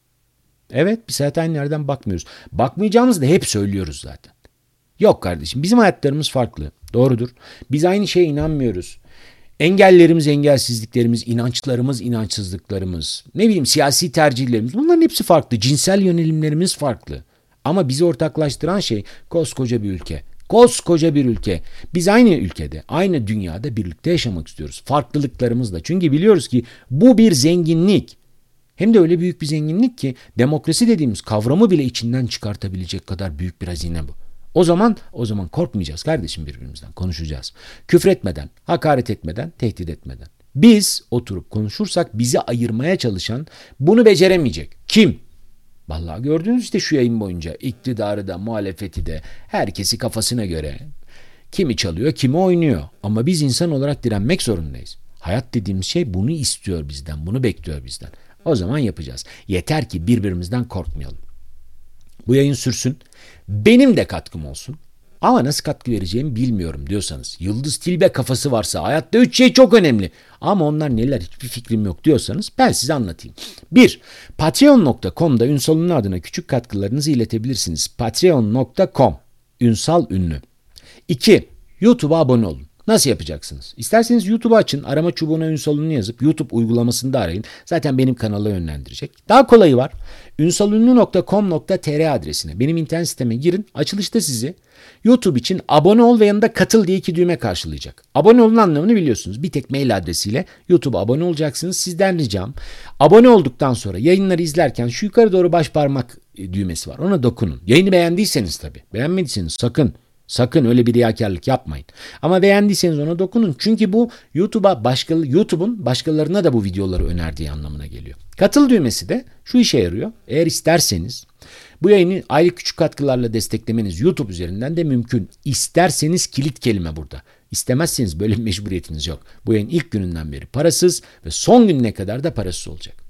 Evet, biz zaten aynı yerden bakmıyoruz. Bakmayacağımızı da hep söylüyoruz zaten. Yok kardeşim, bizim hayatlarımız farklı. Doğrudur. Biz aynı şeye inanmıyoruz. Engellerimiz, engelsizliklerimiz, inançlarımız, inançsızlıklarımız, ne bileyim siyasi tercihlerimiz, bunların hepsi farklı. Cinsel yönelimlerimiz farklı. Ama bizi ortaklaştıran şey koskoca bir ülke. Koskoca bir ülke. Biz aynı ülkede, aynı dünyada birlikte yaşamak istiyoruz. Farklılıklarımızla. Çünkü biliyoruz ki bu bir zenginlik. Hem de öyle büyük bir zenginlik ki demokrasi dediğimiz kavramı bile içinden çıkartabilecek kadar büyük bir hazine bu. O zaman o zaman korkmayacağız kardeşim birbirimizden. Konuşacağız. Küfretmeden, hakaret etmeden, tehdit etmeden. Biz oturup konuşursak bizi ayırmaya çalışan bunu beceremeyecek. Kim? Vallahi gördünüz işte şu yayın boyunca iktidarı da muhalefeti de herkesi kafasına göre kimi çalıyor, kimi oynuyor. Ama biz insan olarak direnmek zorundayız. Hayat dediğimiz şey bunu istiyor bizden, bunu bekliyor bizden. O zaman yapacağız. Yeter ki birbirimizden korkmayalım. Bu yayın sürsün. Benim de katkım olsun. Ama nasıl katkı vereceğimi bilmiyorum diyorsanız, Yıldız Tilbe kafası varsa, hayatta üç şey çok önemli ama onlar neler hiçbir fikrim yok diyorsanız ben size anlatayım. bir. patreon nokta com'da Ünsal Ünlü adına küçük katkılarınızı iletebilirsiniz. patreon nokta com Ünsal Ünlü. iki. YouTube'a abone olun. Nasıl yapacaksınız? İsterseniz YouTube'u açın, arama çubuğuna Ünsal Ünlü yazıp YouTube uygulamasında arayın. Zaten benim kanala yönlendirecek. Daha kolayı var. ünsalünlü nokta com nokta tr adresine, benim internet siteme girin. Açılışta sizi YouTube için abone ol ve yanında katıl diye iki düğme karşılayacak. Abone olun anlamını biliyorsunuz. Bir tek mail adresiyle YouTube'a abone olacaksınız. Sizden ricam, abone olduktan sonra yayınları izlerken şu yukarı doğru baş parmak düğmesi var. Ona dokunun. Yayını beğendiyseniz tabii. Beğenmediyseniz sakın. Sakın öyle bir riyakarlık yapmayın. Ama beğendiyseniz ona dokunun. Çünkü bu YouTube'a başka, YouTube'un başkalarına da bu videoları önerdiği anlamına geliyor. Katıl düğmesi de şu işe yarıyor. Eğer isterseniz bu yayını aylık küçük katkılarla desteklemeniz YouTube üzerinden de mümkün. İsterseniz kilit kelime burada. İstemezseniz böyle bir mecburiyetiniz yok. Bu yayın ilk gününden beri parasız ve son gününe kadar da parasız olacak.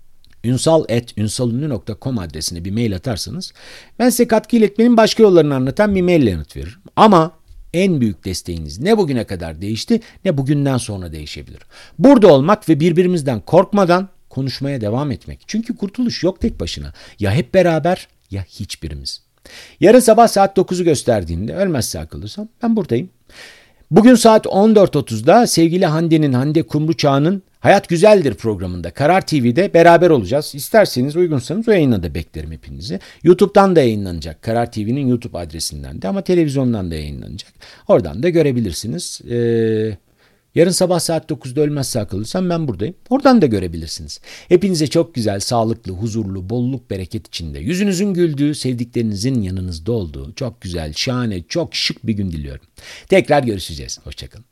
ünsal at ünsalünlü nokta com adresine bir mail atarsanız ben size katkı iletmenin başka yollarını anlatan bir maille yanıt veririm. Ama en büyük desteğiniz ne bugüne kadar değişti ne bugünden sonra değişebilir. Burada olmak ve birbirimizden korkmadan konuşmaya devam etmek. Çünkü kurtuluş yok tek başına. Ya hep beraber ya hiçbirimiz. Yarın sabah saat dokuzu gösterdiğinde ölmezse akıllırsam ben buradayım. Bugün saat on dört otuzda sevgili Hande'nin, Hande Kumruçağ'ın Hayat Güzeldir programında Karar T V'de beraber olacağız. İsterseniz, uygunsanız o yayına da beklerim hepinizi. YouTube'dan da yayınlanacak. Karar T V'nin YouTube adresinden de, ama televizyondan da yayınlanacak. Oradan da görebilirsiniz. Ee, yarın sabah saat dokuzda ölmezse akıllırsam ben buradayım. Oradan da görebilirsiniz. Hepinize çok güzel, sağlıklı, huzurlu, bolluk, bereket içinde, yüzünüzün güldüğü, sevdiklerinizin yanınızda olduğu çok güzel, şahane, çok şık bir gün diliyorum. Tekrar görüşeceğiz. Hoşçakalın.